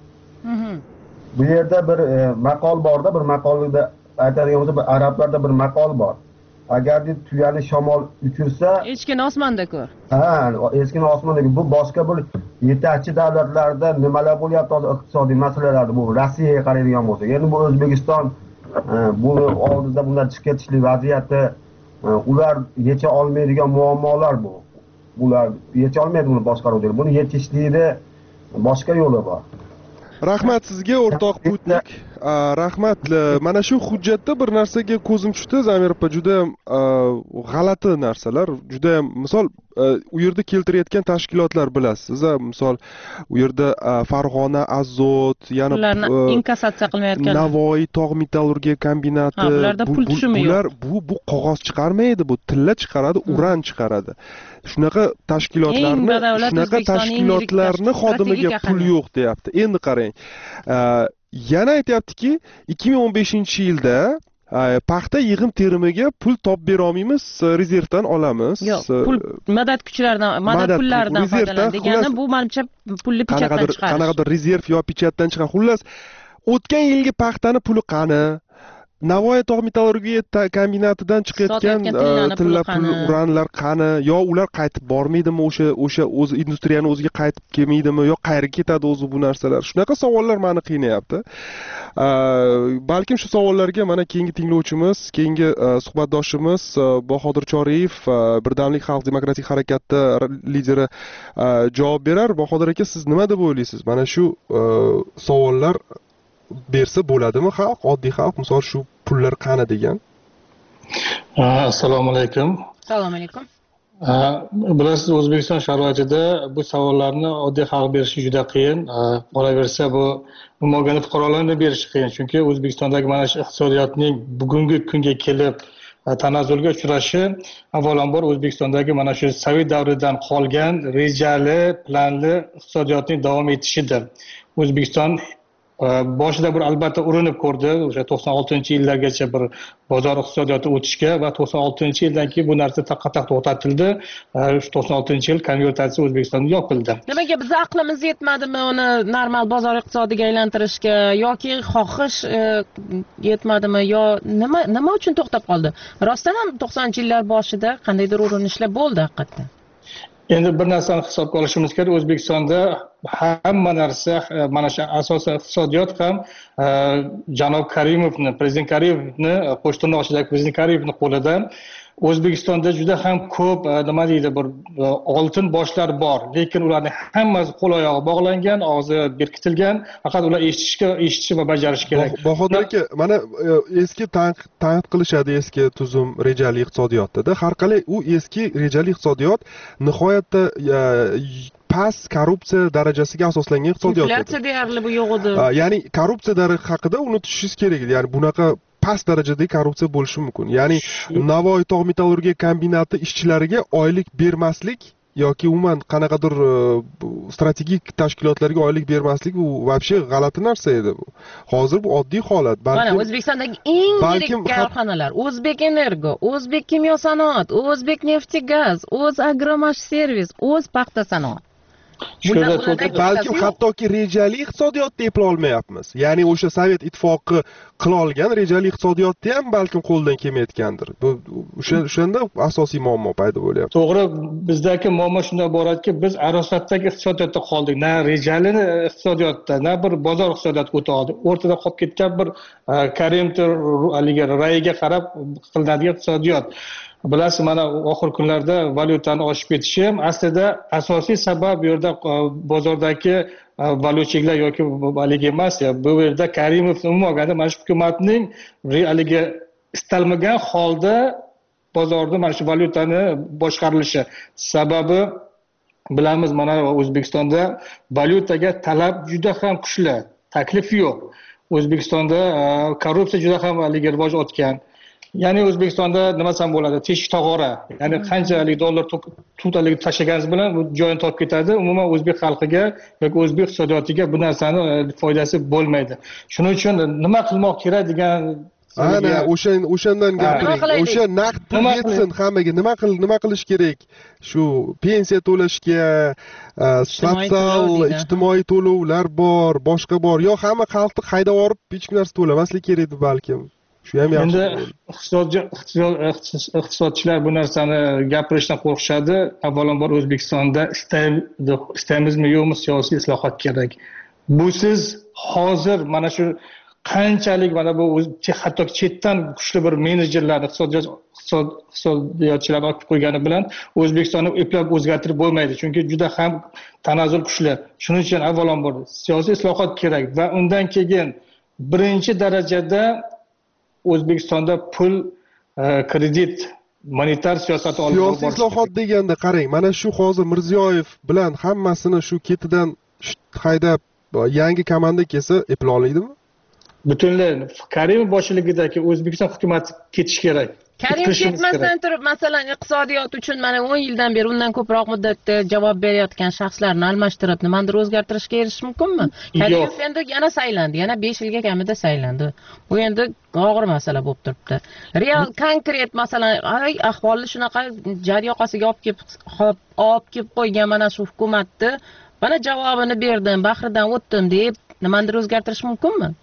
Bu yerda bir maqol borda, bir maqolda aytadigan bo'lsa, arablarda bir maqol bor. Agar tuyani shamol uchirsa, echkini osmonda ko'r. Echkini osmonda. Bu boshqa bir yetakchi davlatlarda nimalar bo'lyapti iqtisodiy masalalarda, bu Rossiyaga qaraydigan bo'lsa, endi bu O'zbekiston buni oldida bundan chiqib ketishlik vaziyati, ular yecha olmaydigan muammolar bu. Ular yecha olmaydi buni boshqaruvda. Buni yechishlikda boshqa yo'li bor. Rahmat sizga o'rtoq Putnik. Rahmat. Mana shu hujjatda bir narsaga ko'zim tushdi, Zamir opa, juda g'alati narsalar, juda misol u yerda keltirayotgan tashkilotlar bilasiz, misol u yerda Farg'ona Azot, yana inkassatsiya qilmayotgan Navoiy tog' metallurgiya kombinati, bular bu qog'oz chiqarmaydi, bu tilla chiqaradi, uran chiqaradi. Shunaqa tashkilotlarni xodimiga pul yo'q deyapti. Endi qarang. Yana aytayaptiki, 2015-yilda paxta yig'im terimiga pul topib bera olmaymiz, rezervdan olamiz. Yo'q, pul madad kuchlaridan, madad pullaridan foydalan degani bu menimcha pulni pechatdan chiqarish. Qanaqadir rezerv yo pechatdan chiqar. Xullas, o'tgan yilgi paxtani puli qani? Navoiy tog' metallurgiya kombinatidan chiqayotgan tilla pul uranlar qani, yo ular qaytib bormaydimi, o'sha o'z industriyani o'ziga qaytib kelmaydimi, yo qayerga ketadi o'zi bu narsalar? Shunaqa savollar meni qiynayapti. Balkim shu savollarga mana keyingi tinglovchimiz, keyingi suhbatdoshimiz Bahodir Choriyev, Birdamlik xalq demokratik harakati lideri javob berar. Bahodir aka, siz nima deb o'ylaysiz? Mana shu savollar bersa bo'ladimi xalq, oddiy xalq, misol shu pullar qani degan? Assalomu alaykum. Assalomu alaykum. Bilasiz, O'zbekiston sharoitida bu savollarni oddiy xalq berishi juda qiyin. Qolaversa, bu bo'lmagani fuqarolarga berish qiyin, chunki O'zbekistondagi mana shu iqtisodiyotning bugungi kunga kelib tanazzulga uchrashi avvalambor O'zbekistondagi mana shu Sovet davridan qolgan rejali, planli iqtisodiyotning davom etishidir. O'zbekiston boshida bir albatta urinib ko'rdi, o'sha 96-yillargacha bir bozor iqtisodiyoti o'tishga va 96-yildan keyin bu narsa taqqa-taq to'xtatildi. 96-yil konvertatsiya O'zbekistonda yopildi. Nimaga biz aqlimiz yetmadimi uni normal bozor iqtisodiga aylantirishga yoki xohish yetmadimi yo nima uchun to'xtab qoldi? Rostdan ham 90-yillar boshida qandaydir urinishlar bo'ldi haqiqatdan. Endi bir narsani hisobga olishimiz kerak. O'zbekistonda hamma narsa, mana shu asosiy iqtisodiyot ham janob Karimovni, prezident Karimovni, Qo'shtirnoqchidagi prezident Karimovni qo'lida. O'zbekistonda juda ham ko'p nima deydi, bir oltin boshlar bor, lekin ularning hammasi qo'l oyog'i bog'langan, og'zi berkitilgan, faqat ular eshitishi va bajarishi kerak. Bahodir aka, mana eski tanqid qilishadi eski tuzum rejali iqtisodiyotda. Har qalay u eski rejali iqtisodiyot nihoyatda past korrupsiya darajasiga asoslangan iqtisodiyot edi. Inflyatsiya deyarli bu yo'q edi. Ya'ni korrupsiya haqida unutishingiz kerak edi. Ya'ni bunaqa past darajadagi korrupsiya bo'lishi mumkin. Ya'ni Navoiy tog' metallurgiya kombinati ishchilariga oylik bermaslik yoki umuman qanaqadir strategik tashkilotlarga oylik bermaslik bu вообще g'alati narsa edi bu. Hozir bu oddiy holat. Mana O'zbekistondagi eng yirik korxonalar: O'zbek Energo, O'zbek Kimyo sanoat, O'zbek Neftigaz, O'z Agromash servis, O'z paxta sanoat. Balkim hattoki rejali iqtisodiyotni eplay olmayapmiz. Ya'ni o'sha Sovet ittifoqi qila olgan rejali iqtisodiyotni ham balkim qo'ldan kelmayotgandir. Bu o'shanda asosiy muammo paydo bo'lyapti. To'g'ri, bizdagi muammo shundan iboratki, biz arosatdagi iqtisodiyotda qoldik. Na rejali iqtisodiyotda, na bir bozor iqtisodiyotga o'ta oldik. O'rtada qolib ketgan bir Karimov haligi rayiga qarab qilinadigan iqtisodiyot. Bilasiz, mana oxir kunlarda valyutani oshib ketishi ham aslida asosiy sabab bu yerda bozordagi valyutchilar yoki haligi emas, bu yerda Karimov umuman olganda mana shu hukumatning haligi istalmagan holda bozorda mana shu valyutani boshqarilishi sababi bilamiz. Mana O'zbekistonda valyutaga talab juda ham kuchli, taklif yo'q. O'zbekistonda korrupsiya juda ham haligi rivoj otgan. Ya'ni O'zbekistonda nima desam bo'ladi? Teshik tog'ora. Ya'ni qanchalik dollar tutalik tashlaganingiz bilan bu joyini topib ketadi. Umuman o'zbek xalqiga yoki o'zbek iqtisodiyotiga bu narsani foydasi bo'lmaydi. Shuning uchun nima qilmoq kerak degan ana o'shandan gapiring. O'sha naqd pul yetsin hammaga. Nima qilish kerak? Shu pensiya to'lashga, sotsial, ijtimoiy to'lovlar bor, boshqa bor. Yo hamma xalqni haydab yorib hech narsa to'lamaslik kerak edi balkim. Endi iqtisodchilar bu narsani gapirishdan qo'rqishadi. Avvalambor O'zbekistonda istaymizmi yo'qmi siyosiy islohot kerak. Busiz hozir mana shu qanchalik mana bu hatto chetdan kuchli bir menejerlar, iqtisodiyotchilar olib qo'ygani bilan O'zbekistonni eplab o'zgartirib bo'lmaydi. Chunki juda ham tanazzul kuchli. Shuning uchun avvalambor siyosiy islohot kerak va undan keyin birinchi darajada O'zbekistonda pul, kredit, monetar siyosati olib borish. Siyosiy islohot deganda qarang, mana shu hozir Mirziyoyev bilan hammasini shu ketidan haydab yangi komanda kelsa eplay oladimi? Butunlay Karimov boshchiligidagi O'zbekiston hukumati ketish kerak. Karimov ketmasdan turib, masalan, iqtisodiyot uchun mana 10 yildan beri undan ko'proq muddatda javob berayotgan shaxslarni almashtirib, nimadir o'zgartirishga erishish mumkinmi? Karimov endi yana saylandi, yana 5 yilga kamida saylandi. Bu endi og'ir masala bo'lib turibdi. Real konkret masalan, ahvolni shunaqa jar yoqasiga olib kelib qo'ygan mana shu hukumatni mana javobini berdim, bahridan o'tdim deb nimadir o'zgartirish mumkinmi?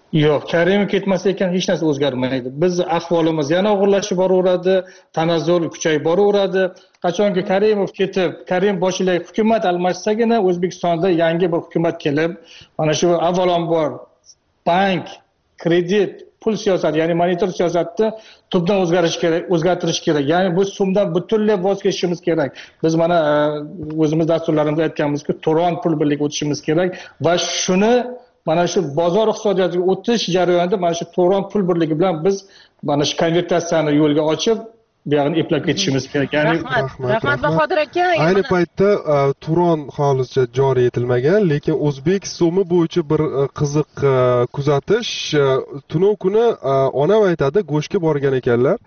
Yo'q, Karimov ketmasa ekan hech narsa o'zgarmaydi. Biz ahvolimiz yana og'irlashib boraveradi, tanazzul kuchayib boraveradi. Qachonki Karimov ketib, Karim boshidagi hukumat almashsagina O'zbekistonda yangi bir hukumat kelib, mana shu avvalambor bank, kredit, pul siyosati, ya'ni monetar siyosatni tubdan o'zgartirish kerak. Ya'ni bu so'mdan butunlay voz kechishimiz kerak. Biz mana o'zimiz dasturlarimizda aytganmizki, Turon pul birligi o'tishimiz kerak va shuni mana shu bozor iqtisodiyotiga o'tish jarayonida mana shu Turon pul birligi bilan biz mana shu konvertatsiyani yo'lga ochib, bu yoqni eplab ketishimiz kerak. Ya'ni rahmat Bahodir aka. Ayni paytda Turon hozircha joriy etilmagan, lekin o'zbek so'mi bo'yicha bir qiziq kuzatish. Tunov kuni onam aytadi, go'shtga borgan ekanlar.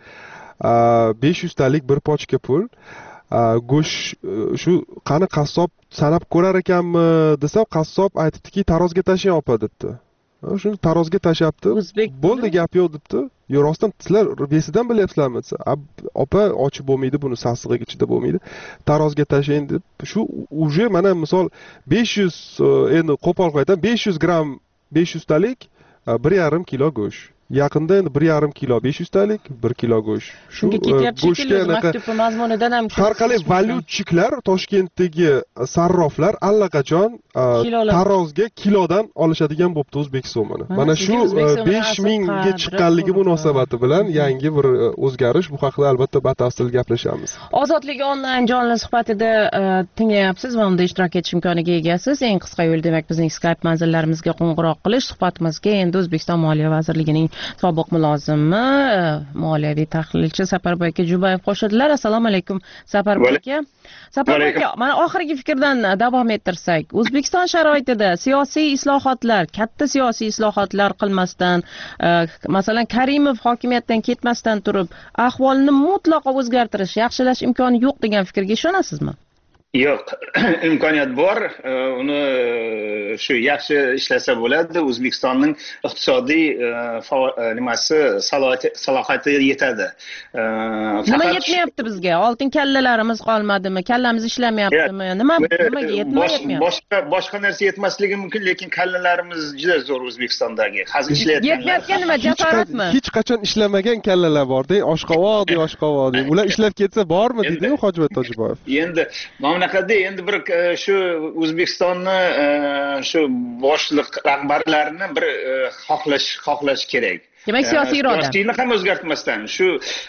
500 talik bir pochka pul. Go'sht shu qani qassob sanab ko'rar ekanmi desam, qassob aytibdiki, tarozga tashlang opa debdi. Shuni tarozga tashlabdi. Bo'ldi, gap yo'q debdi. Yo, rostdan sizlar besidan bilyapsizlarmi desa, opa ochib bo'lmaydi, buni sassiq ichida bo'lmaydi. Tarozga tashlang deb, shu uje mana misol 500 endi qo'pol qaytam 500 gramm 500 talik 1,5 kilo go'sht. Yaqinda endi 1,5 kilo 500 talik 1 kilo go'sht. Shunga ketyapti shekilli, maktub mazmunidan ham har qalay valyutchiklar Toshkentdagi sarroflar allaqachon tarozga kilodan olishadigan bo'libdi o'zbek so'mini. Mana shu 5000 ga chiqqanligi munosabati bilan yangi bir o'zgarish. Bu haqida albatta batafsil gaplashamiz. Ozodlik onlayn jonli suhbatida tinglayapsiz va unda ishtirok etish imkoniga egasiz. Eng qisqa yo'l demak bizning Skype manzillarimizga qo'ng'iroq qilish. Suhbatimizga endi O'zbekiston Moliya vazirligining sobiq mulozimi, moliyaviy tahlilchi Saparboy aka Jubayev qo'shildilar. Assalomu alaykum Saparboy aka. Saparboy aka, mana oxirgi fikrdan davom ettirsak, O'zbekiston sharoitida siyosiy islohotlar, katta siyosiy islohotlar qilmasdan, masalan Karimov hokimiyatdan ketmasdan turib, ahvolni mutlaqo o'zgartirish, yaxshilash imkoni yo'q degan fikrga ishonasizmi? Yo'q, imkoniyat bor. Uni shu yaxshi ishlasa bo'ladi. O'zbekistonning iqtisodiy nimasi salohiyati yetadi. Nima yetmayapti bizga? Oltin kallalarimiz qolmadimi? Kallamiz ishlamayaptimi? Nimaga yetmayapti? Boshqa narsa yetmasligi mumkin, lekin kallalarimiz juda zo'r O'zbekistondagi. Hozir ishlayotgan. Yetmayotgan nima? Jasoratmi? Hech qachon ishlamagan kallalar bor-da, oshqovoq. Ular ishlab ketsa bormi dedi-ku Hojiboy Tojiboyev. Endi bunaqada endi bir shu O'zbekistonni shu boshliq rahbarlarini bir xohlash kerak. Demak, siyosiy iroda. Siyosiyni ham o'zgartmasdan shu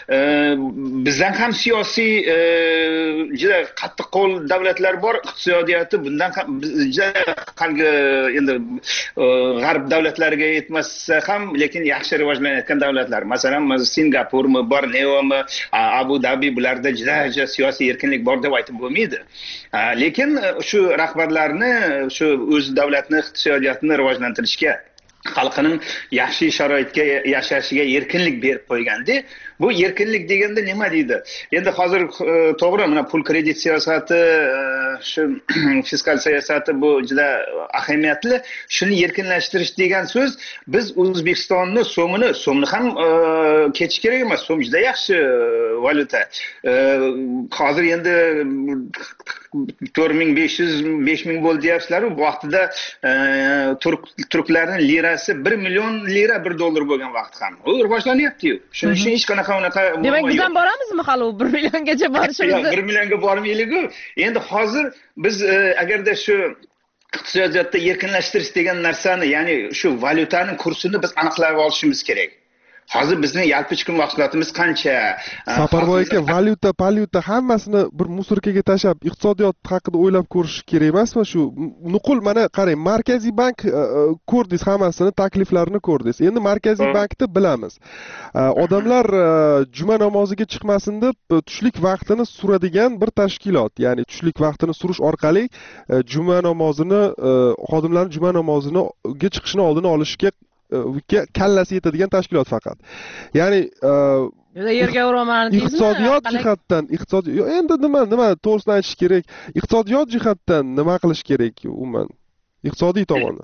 bizdan ham siyosiy juda qattiq qo'l davlatlar bor, iqtisodiyoti bundan ham juda endi g'arb davlatlariga yetmasa ham, lekin yaxshi rivojlanayotgan davlatlar. Masalan, Singapurmi, Borneomi, Abu Dhabi, bularda juda siyosiy erkinlik bor deb aytib bo'lmaydi. Lekin shu rahbarlarni shu o'z davlatini iqtisodiyotini rivojlantirishga, xalqining yaxshi sharoitga yashashiga erkinlik berib qo'yganda, bu erkinlik deganda nima deydi? Endi hozir to'g'ri, mana pul kredit siyosati, shu fiskal siyosati bu juda ahamiyatli. Shuni erkinlashtirish degan so'z, biz O'zbekistonni so'mni ham ketish kerak emas. So'm juda yaxshi valyuta. Hozir endi 4500-5000 bo'ldi deyapsizlar, bu vaqtida turklarning lirasi 1 million lira $1 bo'lgan vaqt ham. U rivojlanyapti-yu. Shuning uchun hech qanaqa demak, biz ham boramizmi hali 1 milliongacha borishimizni? 1 millionga bormaylik-ku. Endi hozir biz agarda shu iqtisodiyotda erkinlashtirish degan narsani, ya'ni shu valyutaning kursini biz aniqlab olishimiz kerak. Hozir bizning yalpi chiqim mahsulotimiz qancha? Saparboy aka, valyuta hammasini bir musorkaga tashlab, iqtisodiyot haqida o'ylab ko'rish kerak emasmi? Shu nuqul mana qarang, Markaziy bank ko'rdingiz, hammasini takliflarini ko'rdingiz. Endi Markaziy bankni bilamiz. Odamlar juma namoziga chiqmasin deb tushlik vaqtini suradigan bir tashkilot, ya'ni tushlik vaqtini surish orqali juma namozini, xodimlarning juma namoziga chiqishini oldini olishga kallasi yetadigan tashkilot faqat. Ya'ni yerga uraman deysizmi? Iqtisodiyot jihatdan, endi nima to'g'risini aytish kerak? Iqtisodiyot jihatdan nima qilish kerak umuman? Iqtisodiy tomoni.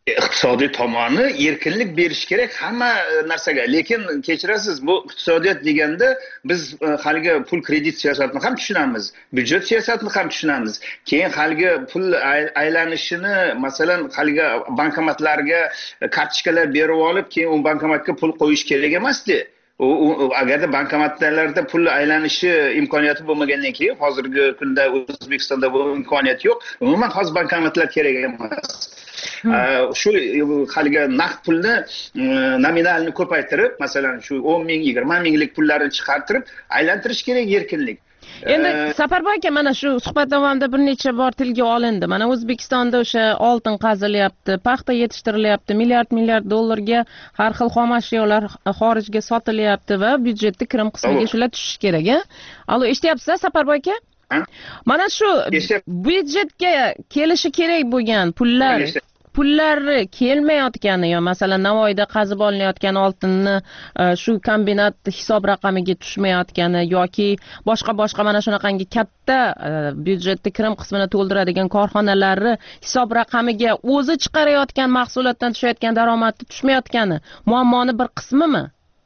iqtisodiy tomoni erkinlik berish kerak hamma narsaga, lekin kechirasiz, bu iqtisodiyot deganda biz haligi pul kredit siyosatini ham tushunamiz, byudjet siyosatini ham tushunamiz. Keyin haligi pul aylanishini, masalan, haligi bankomatlarga kartochkalar berib olib, keyin u bankomatga pul qo'yish kerak emasdi. Agarda bankomatlarda pul aylanishi imkoniyati bo'lmagandan keyin hozirgi kunda O'zbekistonda bu imkoniyat yo'q. Umuman hozir bankomatlar kerak emas. Shu haligi naqd pulni nominalni ko'paytirib, masalan, shu 10 ming, 20 minglik pullarni chiqartirib aylantirish kerak erkinlik. Endi Safarboy aka, mana shu suhbat davomida bir necha bor tilga olindi. Mana O'zbekistonda o'sha oltin qazilyapti, paxta yetishtirilyapti, milliard dollarga har xil xom ashyolar xorijga sotilyapti va byudjetning kirim qismiga shular tushishi kerak, a? Allo, eshityapsiz, Safarboy aka? Mana shu byudjetga kelishi kerak bo'lgan pullari kelmayotgani, yo masalan Navoiyda qazib olinayotgan oltinni shu kombinat hisob raqamiga tushmayotgani yoki boshqa mana shunaqangi katta byudjetning kirim qismini to'ldiradigan korxonalari hisob raqamiga o'zi chiqarayotgan mahsulotdan tushayotgan daromadni tushmayotgani muammoni bir qismimi?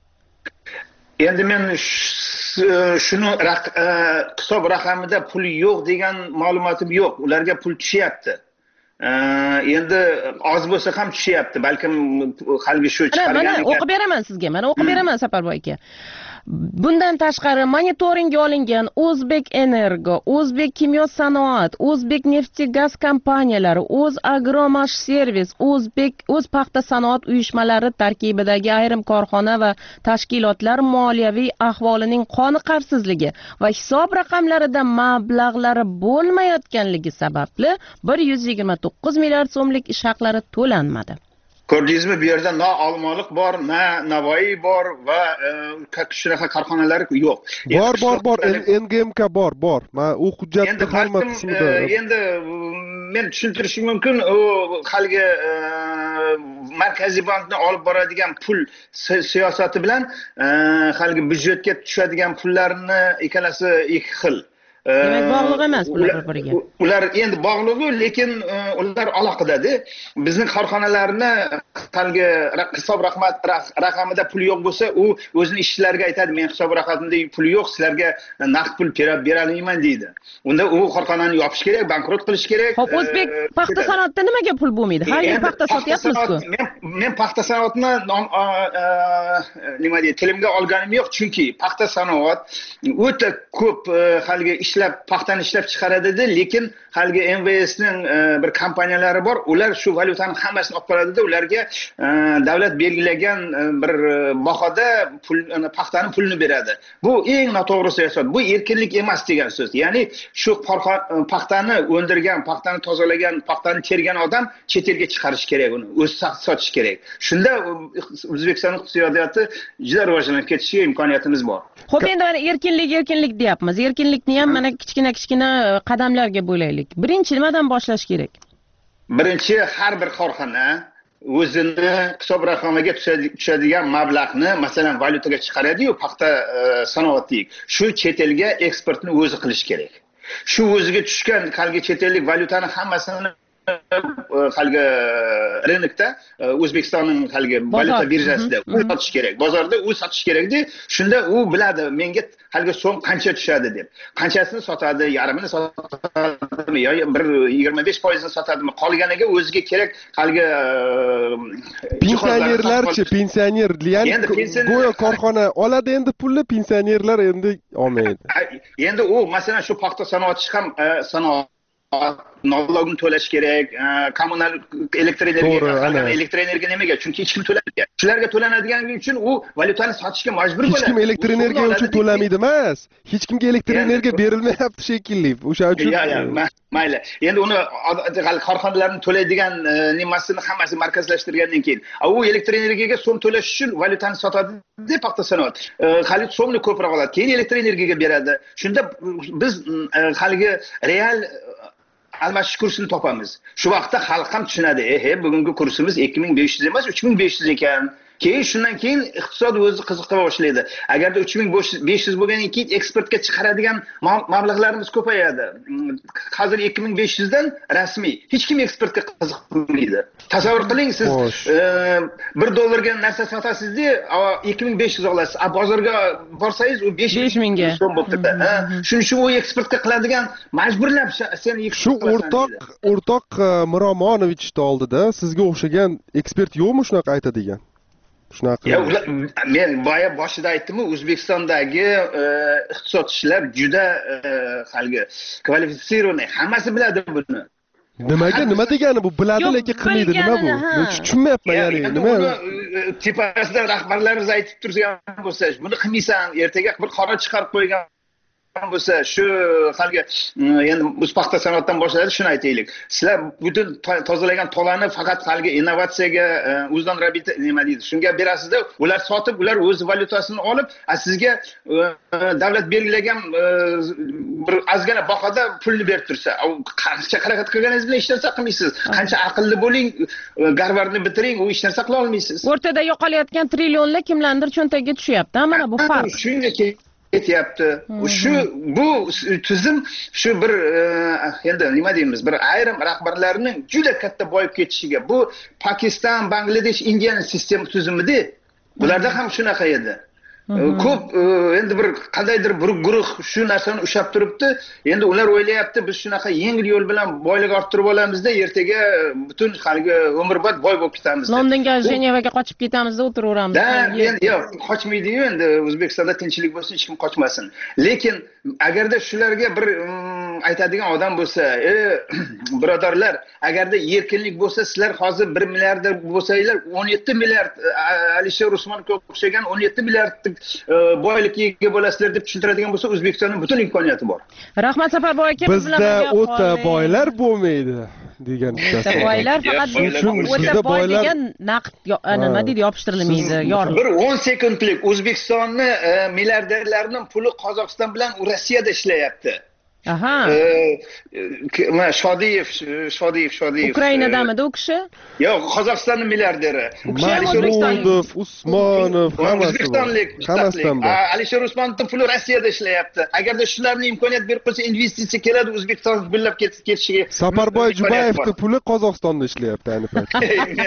Endi men shuni hisob raqamida pul yo'q degan ma'lumotim yo'q. Ularga pul tushyapti. Endi oz bo'lsa ham tushyapti. Balkim haligi shu chiqargan. Mana o'qib beraman sizga. Mana o'qib beraman Safarboy aka. Bundan tashqari monitoringga olingan O'zbek Energo, O'zbek Kimyo sanoat, O'zbek neft-gaz kompaniyalari, O'zagromash servis, O'z paxta sanoat uyushmalari tarkibidagi ayrim korxona va tashkilotlar moliyaviy ahvolining qoniqarsizligi va hisob raqamlarida mablag'lari bo'lmayotganligi sababli 129 milliard so'mlik ish haqlari to'lanmadi. Ko'rdingizmi, bu yerda na Olmaliq bor, na Navoiy bor va shunaqa korxonalar yo'q. Bor, NGMK bor. Men u hujjatni hamma qismida. Endi men tushuntirishim mumkin, u haligi Markaziy bankdan olib boradigan pul siyosati bilan haligi byudjetga tushadigan pullarni ikkalasi ikki xil. Demak, bog'liq emas bular bir-biriga. Ular endi bog'liq, lekin ular alohida-da. Bizning korxonalarni haligi hisob raqamida pul yo'q bo'lsa, u o'zining ishchilariga aytadi, men hisob raqamimda pul yo'q, sizlarga naqd pul bera olmayman deydi. Unda u korxonani yopish kerak, bankrot qilish kerak. Xo'p, O'zbek paxta sanoatida nimaga pul bo'lmaydi? Har yil paxta sotyapmiz-ku. Men paxta sanoatini nima deydi, tilimga olganim yo'q, chunki paxta sanoat o'ta ko'p haligi paxtani ishlab chiqaradi-da, lekin haligi MVSning bir kompaniyalari bor, ular shu valyutani hammasini olib qo'yadi-da, ularga davlat belgilagan bir bahoda paxtani pulini beradi. Bu eng noto'g'ri siyosat. Bu erkinlik emas degan so'z. Ya'ni shu paxtani o'ndirgan, paxtani tozalagan, paxtani tergan odam chet elga chiqarish kerak uni, o'zi sotish kerak. Shunda O'zbekiston iqtisodiyoti juda rivojlanib ketishiga imkoniyatimiz bor. Xo'p, endi mana erkinlik deyapmiz. Erkinlikni ham mana kichkina qadamlarga bo'laylik. Birinchi nimadan boshlash kerak? Birinchi, har bir korxona o'zini hisob raqamiga tushadigan mablag'ni, masalan, valyutaga chiqaradi-yu, paxta sanoatlik. Shu chet elga eksportni o'zi qilish kerak. Shu o'ziga tushgan qalgi chet ellik valyutani hammasini haligi rynokda, O'zbekistonning haligi valyuta birjasida sotish kerak. Bozorda u sotish kerak-da, shunda u biladi menga haligi so'm qancha tushadi deb. Qanchasini sotadi, yarmini sotadimi yo 25% sotadimi? Qolganiga o'ziga kerak haligi pensionerlarchi, ya'ni go'yo korxona oladi endi pulni, pensionerlar endi olmaydi. Endi u masalan shu paxta sanoatchi ham sanoat nologini to'lash kerak, kommunal elektr energiya nimaga? Chunki hech kim to'lamaydi. Shularga to'lanadiganligi uchun u valyutani sotishga majbur bo'ladi. Hech kim elektr energiya uchun to'lamaydi emas. Hech kimga elektr energiya berilmayapti shekilli. O'sha uchun. Mayli. Endi uni korxonalarning to'laydigan nimasini hammasi markazlashtirgandan keyin, u elektr energiyaga so'm to'lash uchun valyutani sotadi deb paxta sanoat. Hali so'mni ko'proq oladi, keyin elektr energiyaga beradi. Shunda biz haligi real almashish kursini topamiz. Shu vaqtda xalq ham tushunadi, bugungi kursimiz 2500 emas, 3500 ekan. keyin shundan keyin iqtisod o'zi qiziqa boshlaydi. Agarda 3500 bo'lgandan keyin eksportga chiqaradigan mablag'larimiz ko'payadi. Hozir 2500 dan rasmiy hech kim eksportga qiziqmaydi. Tasavvur qiling, siz $1 ga narsa sotasiz-da, 2500 olasiz. Bozorga borsangiz u 5000 ga so'm bo'libdi. Shuning uchun u eksportga qiladigan majburlab sen shu o'rtoq Miromonovichni oldida sizga o'xshagan ekspert yo'qmi shunaqa aytadigan? Men boya boshida aytdim-ku, O'zbekistondagi iqtisodchilar juda haligi kvalifitsirованный, hammasi biladi buni. Nima degani bu? Biladi lekin qilmaydi, nima bu? Men tushunmayapman, ya'ni nima? Tepasida rahbarlarimiz aytib turgan bo'lsa, buni qilmaysan, ertaga bir qora chiqarib qo'ygan bo'lsa, shu haligi endi biz paxta sanoatdan boshlaydi, shuni aytaylik. Sizlar butun tozalagan tolani faqat haligi innovatsiyaga o'zidan nima deydi, shunga berasizda, ular sotib, ular o'z valyutasini olib, sizga davlat belgilagan bir ozgina bahoda pulni berib tursa, qancha harakat qilganingiz bilan hech narsa qilmaysiz. Qancha aqlli bo'ling, Garvardni bitiring, u hech narsa qila olmaysiz. O'rtada yo'qolayotgan trillionlar kimlardir cho'ntagiga tushyapti. Mana bu farq. Shunga ketyapti. Bu tizim shu bir endi nima deymiz, bir ayrim rahbarlarning juda katta boyib ketishiga, bu Pokiston, Bangladesh, Indiyaning sistem tuzumida bularda ham shunaqa edi. Ko'p endi bir qandaydir bir guruh shu narsani ushlab turibdi. Endi ular o'ylayapti, biz shunaqa yengil yo'l bilan boylik orttirib olamizda, ertaga butun haligi umrbod boy bo'lib ketamiz. Londonga, Jenevaga qochib ketamiz-da, o'tiraveramiz. Endi yo'q, qochmaydi-yu, endi O'zbekistonda tinchlik bo'lsin, hech kim qochmasin. Lekin agarda shularga bir aytadigan odam bo'lsa, birodarlar, agarda erkinlik bo'lsa, sizlar hozir 1 milliardar bo'lsanglar, 17 milliard Alisher Usmonovga o'xshagan 17 milliard boylikka ega bo'lasizlar deb tushuntiradigan bo'lsa, O'zbekistonning butun imkoniyati bor. Rahmat Safarboy aka, biz bilan bizda o'ta boylar bo'lmaydi degan o'ta boylar faqat o'ta boy degan naqd nima deydi, yopishtirilmaydi. Bir 10 sekundlik O'zbekistonning milliarderlarining puli Qozog'iston bilan Rossiyada ishlayapti. Aha. Shodiyev. Ukrainadamidi u kishi? Yo'q, Qozog'istonning milliarderi. Mahmudov, Usmonov, O'zbekistonlik. Alisher Usmonovning puli Rossiyada ishlayapti. Agarda shularning imkoniyat berib qo'ysa, investitsiya keladi, O'zbekiston gullab ketishiga. Safarboy Jubayevning puli Qozog'istonda ishlayapti ayni paytda.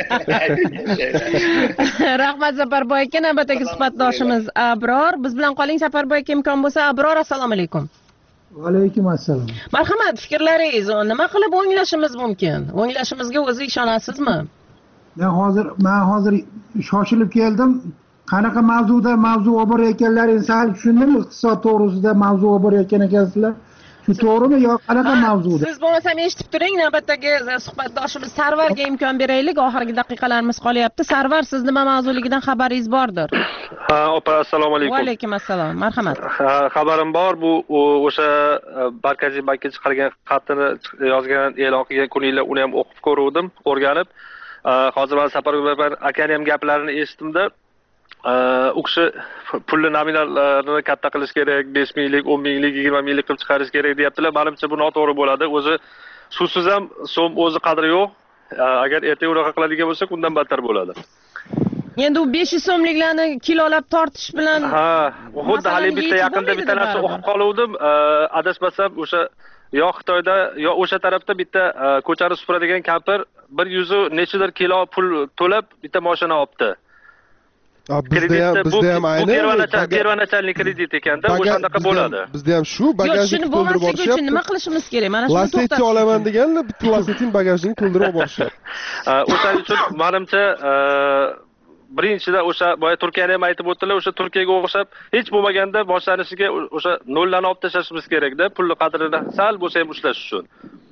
Rahmat Safarboy aka, navbatdagi suhbatdoshimiz Abror. Biz bilan qoling Safarboy aka, imkon bo'lsa. Abror, assalomu alaykum. Va alaykum assalom. Marhamat, fikrlaringiz, nima qilib o'nglashimiz mumkin? O'nglashimizga o'zi ishonasizmi? Men hozir shoshilib keldim. Qanaqa mavzu olib borayotganlaringizni sal tushundim. Iqtisod to'g'risida mavzu olib borayotgan ekansizlar. Shu to'g'rimi yo qanaqa mavzuda? Siz bo'lmasa eshitib turing, navbatdagi suhbatdoshimiz Sarvarga imkon beraylik. Oxirgi daqiqalarimiz qolyapti. Sarvar, siz nima mavzuligidan xabaringiz bordir? Ha, opa, assalomu alaykum. Va alaykum assalom. Marhamat. Xabarim bor. Bu o'sha Markaziy bankka chiqargan xatini yozgan, e'lon qilgan kuninglar uni ham o'qib ko'rdim, o'rganib. Hozir men Safarboy akani ham gaplarini eshitdim-da. U kishi pulli nominallarini katta qilish kerak, 5 minglik, 10 minglik, 20 minglik qilib chiqarish kerak deyaptilar. Menimcha bu noto'g'ri bo'ladi. O'zi suvsiz ham so'm o'zi qadri yo'q. Agar ertaga unaqa qiladigan bo'lsak, undan battar bo'ladi. Endi u 500 so'mliklarni kilolab tortish bilan xuddi hali bitta yaqinda bitta narsa o'qib qoluvdim. Adashmasam o'sha yo Xitoyda yo o'sha tarafda bitta ko'chani supuradigan kampir 100 nechidir kilo pul to'lab bitta mashina olibdi. Bizda ham ayni tervanachalnik kredit ekanda, o'shanaqa bo'ladi. Bizda ham shu bagajni to'ldirib borishyapti. Nima qilishimiz kerak? Mana shuni to'xtatib. Lasetti olaman deganlar, bitta lasettin bagajini to'ldirib borishyapti. O'shaning uchun menimcha birinchidan o'sha boya Turkiyani ham aytib o'tdilar, o'sha Turkiyaga o'xshab hech bo'lmaganda boshlanishiga o'sha nollarni olib tashlashimiz kerak-da, pulni qadrini sal bo'lsa ham ushlash uchun.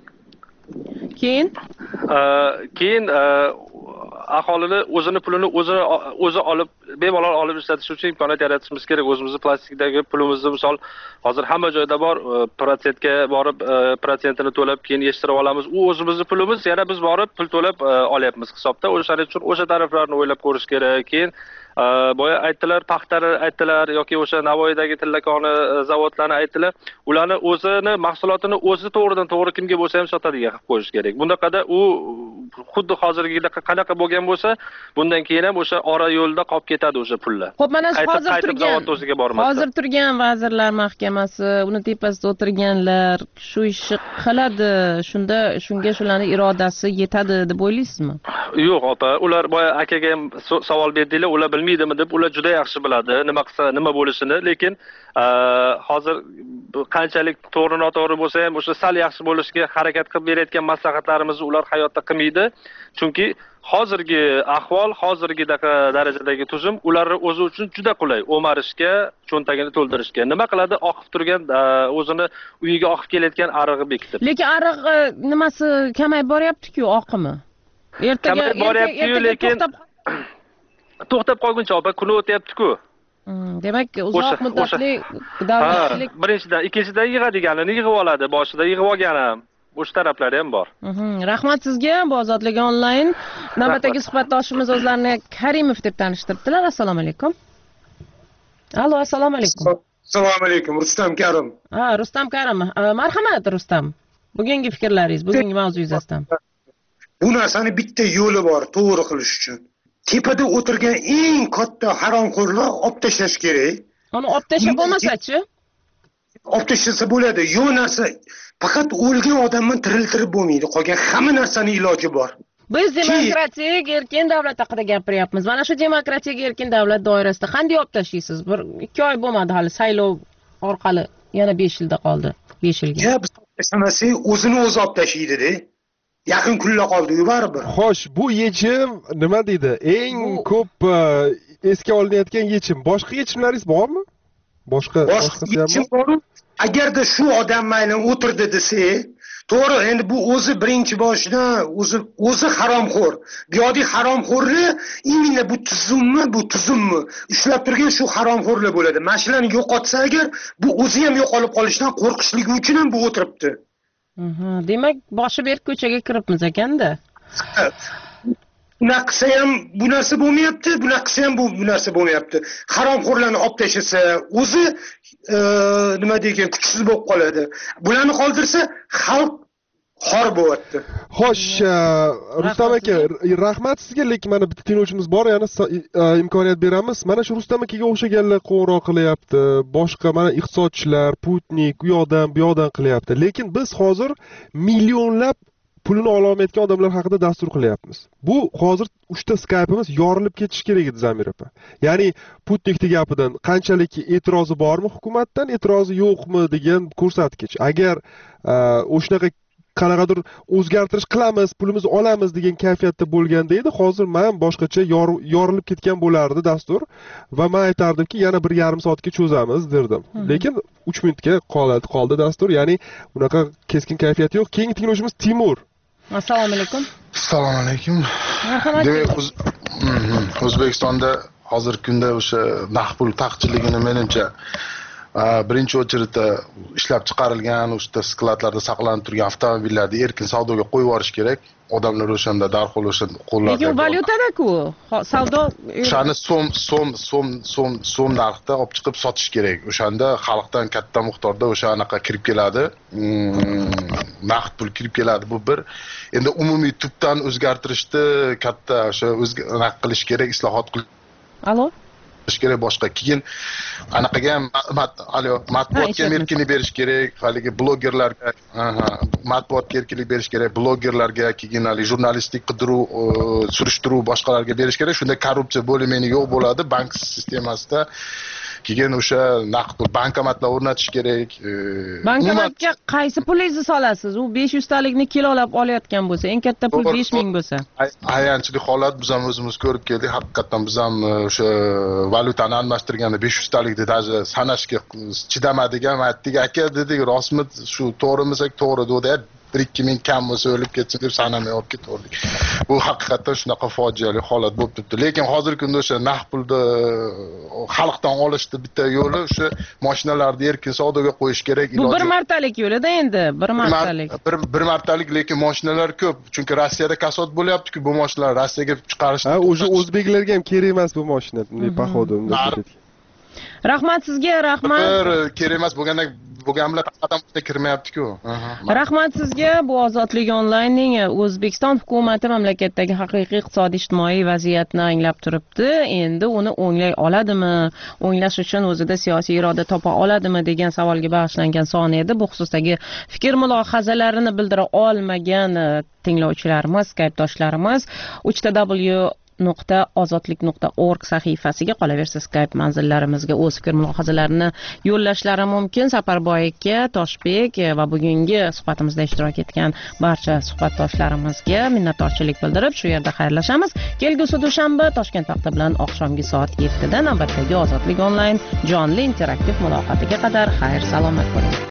Keyin aholini o'zini pulini o'zi olib, bemalol olib ishlatish uchun imkoniyat yaratishimiz kerak. O'zimizni plastikdagi pulimizni misol hozir hamma joyda bor, protsentga borib protsentini to'lab keyin yechtirib olamiz. U o'zimizning pulimiz, yana biz borib pul to'lab olyapmiz hisobda. O'shaning uchun o'sha taraflarni o'ylab ko'rish kerak. Keyin boya aytdilar, paxtani aytdilar yoki o'sha Navoiydagi tillakoni zavodlarni aytdilar. Ularni o'zini mahsulotini o'zi to'g'ridan to'g'ri kimga bo'lsa ham sotadigan qilib qo'yish kerak. Bundaqada u xuddi hozirgidek qanaqa bo'lgan bo'lsa, bundan keyin ham o'sha ora yo'lda qolib ketadi o'sha pullar. Xo'p, mana hozir turgan Vazirlar Mahkamasi, uni tepasida o'tirganlar shu ishni qiladi. Shunga shularning irodasi yetadi deb o'ylaysizmi? Yo'q, opa, ular boya akaga ham savol berdinglar, ular bilmaydimi deb, ular juda yaxshi biladi nima qilsa nima bo'lishini, lekin hozir qanchalik to'g'ri noto'g'ri bo'lsa ham o'sha sal yaxshi bo'lishga harakat qilib berayotgan maslahatlarimizni ular hayotda qilmaydi. Chunki hozirgi ahvol, hozirgi darajadagi tuzum ularning o'zi uchun juda qulay. O'marishga, cho'ntagini to'ldirishga. Nima qiladi? Oqib turgan o'zini uyiga oqib kelayotgan arig'i bekitib. Lekin arig'i nimasi kamayib boryapti-ku, oqimi. Ertaga boryapti-yu, lekin to'xtab qolguncha opa kuni o'tyapti-ku. Demak, uzoq muddatli davlatchilik. Birinchidan, ikkinchidan yig'adiganini yig'ib oladi, boshida yig'ib olgan ham. O'sha taraflari ham bor. Rahmat sizga. Bu Ozodlik onlayn. Navbatdagi suhbatdoshimiz o'zlarini Karimov deb tanishtiribdilar. Assalomu alaykum. Allo, assalomu alaykum. Assalomu alaykum, Rustam Karim. Rustam Karim. Marhamat Rustam. Bugungi fikrlaringiz, bugungi mavzu yuzasidan. Bu narsani bitta yo'li bor, to'g'ri qilish uchun. Tepada o'tirgan eng katta haromxo'rlar olib tashlash kerak. Uni olib tashlab bo'lmasa-chi? Olib tashlasa bo'ladi. Yo'q narsa faqat o'lgan odamni tiriltirib bo'lmaydi. Qolgan hamma narsaning iloji bor. Biz demokratik erkin davlat haqida gapiryapmiz. Mana shu demokratik erkin davlat doirasida qanday olib tashlaysiz? 2 oy bo'lmadi hali saylov orqali, yana 5 yilda qoldi. 5 yilga. Ya biz tashlamasak o'zini o'zi olib tashlaydi-da. Yaqin kunlar qoldi-yu baribir. Xo'sh, bu yechim nima deydi? Eng ko'p esga olinayotgan yechim. Boshqa yechimlaringiz bormi? Boshqa yechim bor. Agarda shu odam mayli o'tirdi desa, to'g'ri, endi bu o'zi birinchi boshidan o'zi haromxo'r. Bu yo'qdi haromxo'rni imенно bu tuzummi ushlab turgan shu haromxo'rlar bo'ladi. Mashinani yo'qotsa agar, bu o'zi ham yo'qolib qolishdan qo'rqishligi uchun ham bu o'tiribdi. Demak, boshi berk ko'chaga kiribmiz ekanda. Bunaqa qilsa ham bu narsa bo'lmayapti, bunaqa qilsa ham bu narsa bo'lmayapti. Haromxo'rlarni olib tashlasa, o'zi nima degan kuchsiz bo'lib qoladi. Bularni qoldirsa, xalq xor bo'lyapti. Xo'sh, Rustam aka, rahmat sizga, lekin mana bitta tinglovchimiz bor, yana imkoniyat beramiz. Mana shu Rustam akaga o'xshaganlar qo'ng'iroq qilyapti. Boshqa mana iqtisodchilar, Putnik u yoqdan, bu yoqdan qilyapti. Lekin biz hozir millionlab pulini ola olmayotgan odamlar haqida dastur qilyapmiz. Bu hozir 3 ta Skype'imiz yorilib ketishi kerak edi, Zamir opa. Ya'ni Putnikning gapidan qanchalik e'tirozi bormi hukumatdan, e'tirozi yo'qmi degan ko'rsatkich. Agar o'shanaqa qanaqadir o'zgartirish qilamiz, pulimizni olamiz degan kayfiyatda bo'lganda edi, hozir men boshqacha yorilib ketgan bo'lardi dastur va men aytardimki, yana 1,5 soatga cho'zamiz derdim. Lekin 3 minutga qoldi dastur, ya'ni unaqa keskin kayfiyat yo'q. Keyingi tinglovchimiz Timur. Assalomu alaykum. Assalomu alaykum. Marhamat. Demak, O'zbekistonda hozirgi kunda o'sha naqd pul taqchilligini menimcha birinchi o'chiritda ishlab chiqarilgan o'sha skladlarda saqlanib turgan avtomobillarni erkin savdoga qo'yib yuborish kerak. Odamlar o'shanda darhol o'sha qo'llarda. Lekin valyutada-ku, savdo o'shani so'm narxda olib chiqib sotish kerak. O'shanda xalqdan katta miqdorda o'sha anaqa kirib keladi. Naqd pul kirib keladi, bu bir. Endi umumiy tubdan o'zgartirishni katta o'sha anaqa qilish kerak, islohot qilish. Allo? Kerak boshqa. Keyin anaqaga ham matbuotga erkinlik berish kerak, haligi blogerlarga, matbuotga erkinlik berish kerak, blogerlarga, keyin haligi jurnalistik qidiruv, surishtiruv boshqalarga berish kerak. Shunda korrupsiya bo'limi yo'q bo'ladi bank sistemasida. Keyin o'sha naqd bankomatlar o'rnatish kerak. Bankomatga qaysi pulingizni solasiz? U 500 talikni kilolab olayotgan bo'lsa, eng katta pul 5000 bo'lsa. Ayanchli holat, biz ham o'zimiz ko'rib keldik. Haqiqatan biz ham o'sha valyutani almashtirganda 500 talikni даже sanashga chidamadigan aytdik, aka dedik, rostmi, shu to'g'rimisak to'g'ri dedi. 1-2 ming kam bo'lsa o'lib ketsin deb sanamay olib ketaverdik. Bu haqiqatdan shunaqa fojiali holat bo'lib turibdi. Lekin hozirgi kunda o'sha naqd pulni xalqdan olishni bitta yo'li o'sha mashinalarni erkin savdoga qo'yish kerak. Bu bir martalik yo'lida endi, bir martalik. Bir martalik, lekin mashinalar ko'p. Chunki Rossiyada kasod bo'lyapti-ku, bu mashinalar Rossiyaga chiqarish. O'sha o'zbeklarga ham kerak emas bu mashina, bunday paxoda. Rahmat sizga, rahmat. Kerak emas bo'lganlar qadamga kirmayapti-ku. Rahmat sizga. Bu Ozodlik onlaynning O'zbekiston hukumati mamlakatdagi haqiqiy iqtisodiy ijtimoiy vaziyatni anglab turibdi. Endi uni o'nglay oladimi? O'nglash uchun o'zida siyosiy iroda topa oladimi degan savolga bag'ishlangan son edi. Bu xususdagi fikr mulohazalarini bildira olmagan tinglovchilarimiz, Skype'doshlarimiz ozodlik.org sahifasiga, qolaversa Skype manzillarimizga o'z fikr mulohazalarini yo'llashlari mumkin. Saparboy aka, Toshbek va bugungi suhbatimizda ishtirok etgan barcha suhbatdoshlarimizga minnatdorchilik bildirib shu yerda xayrlashamiz. Kelgusi dushanba Toshkent vaqti bilan oqshomgi soat 7 da navbatdagi Ozodlik onlayn jonli interaktiv muloqotiga qadar xayr salomat bo'ling.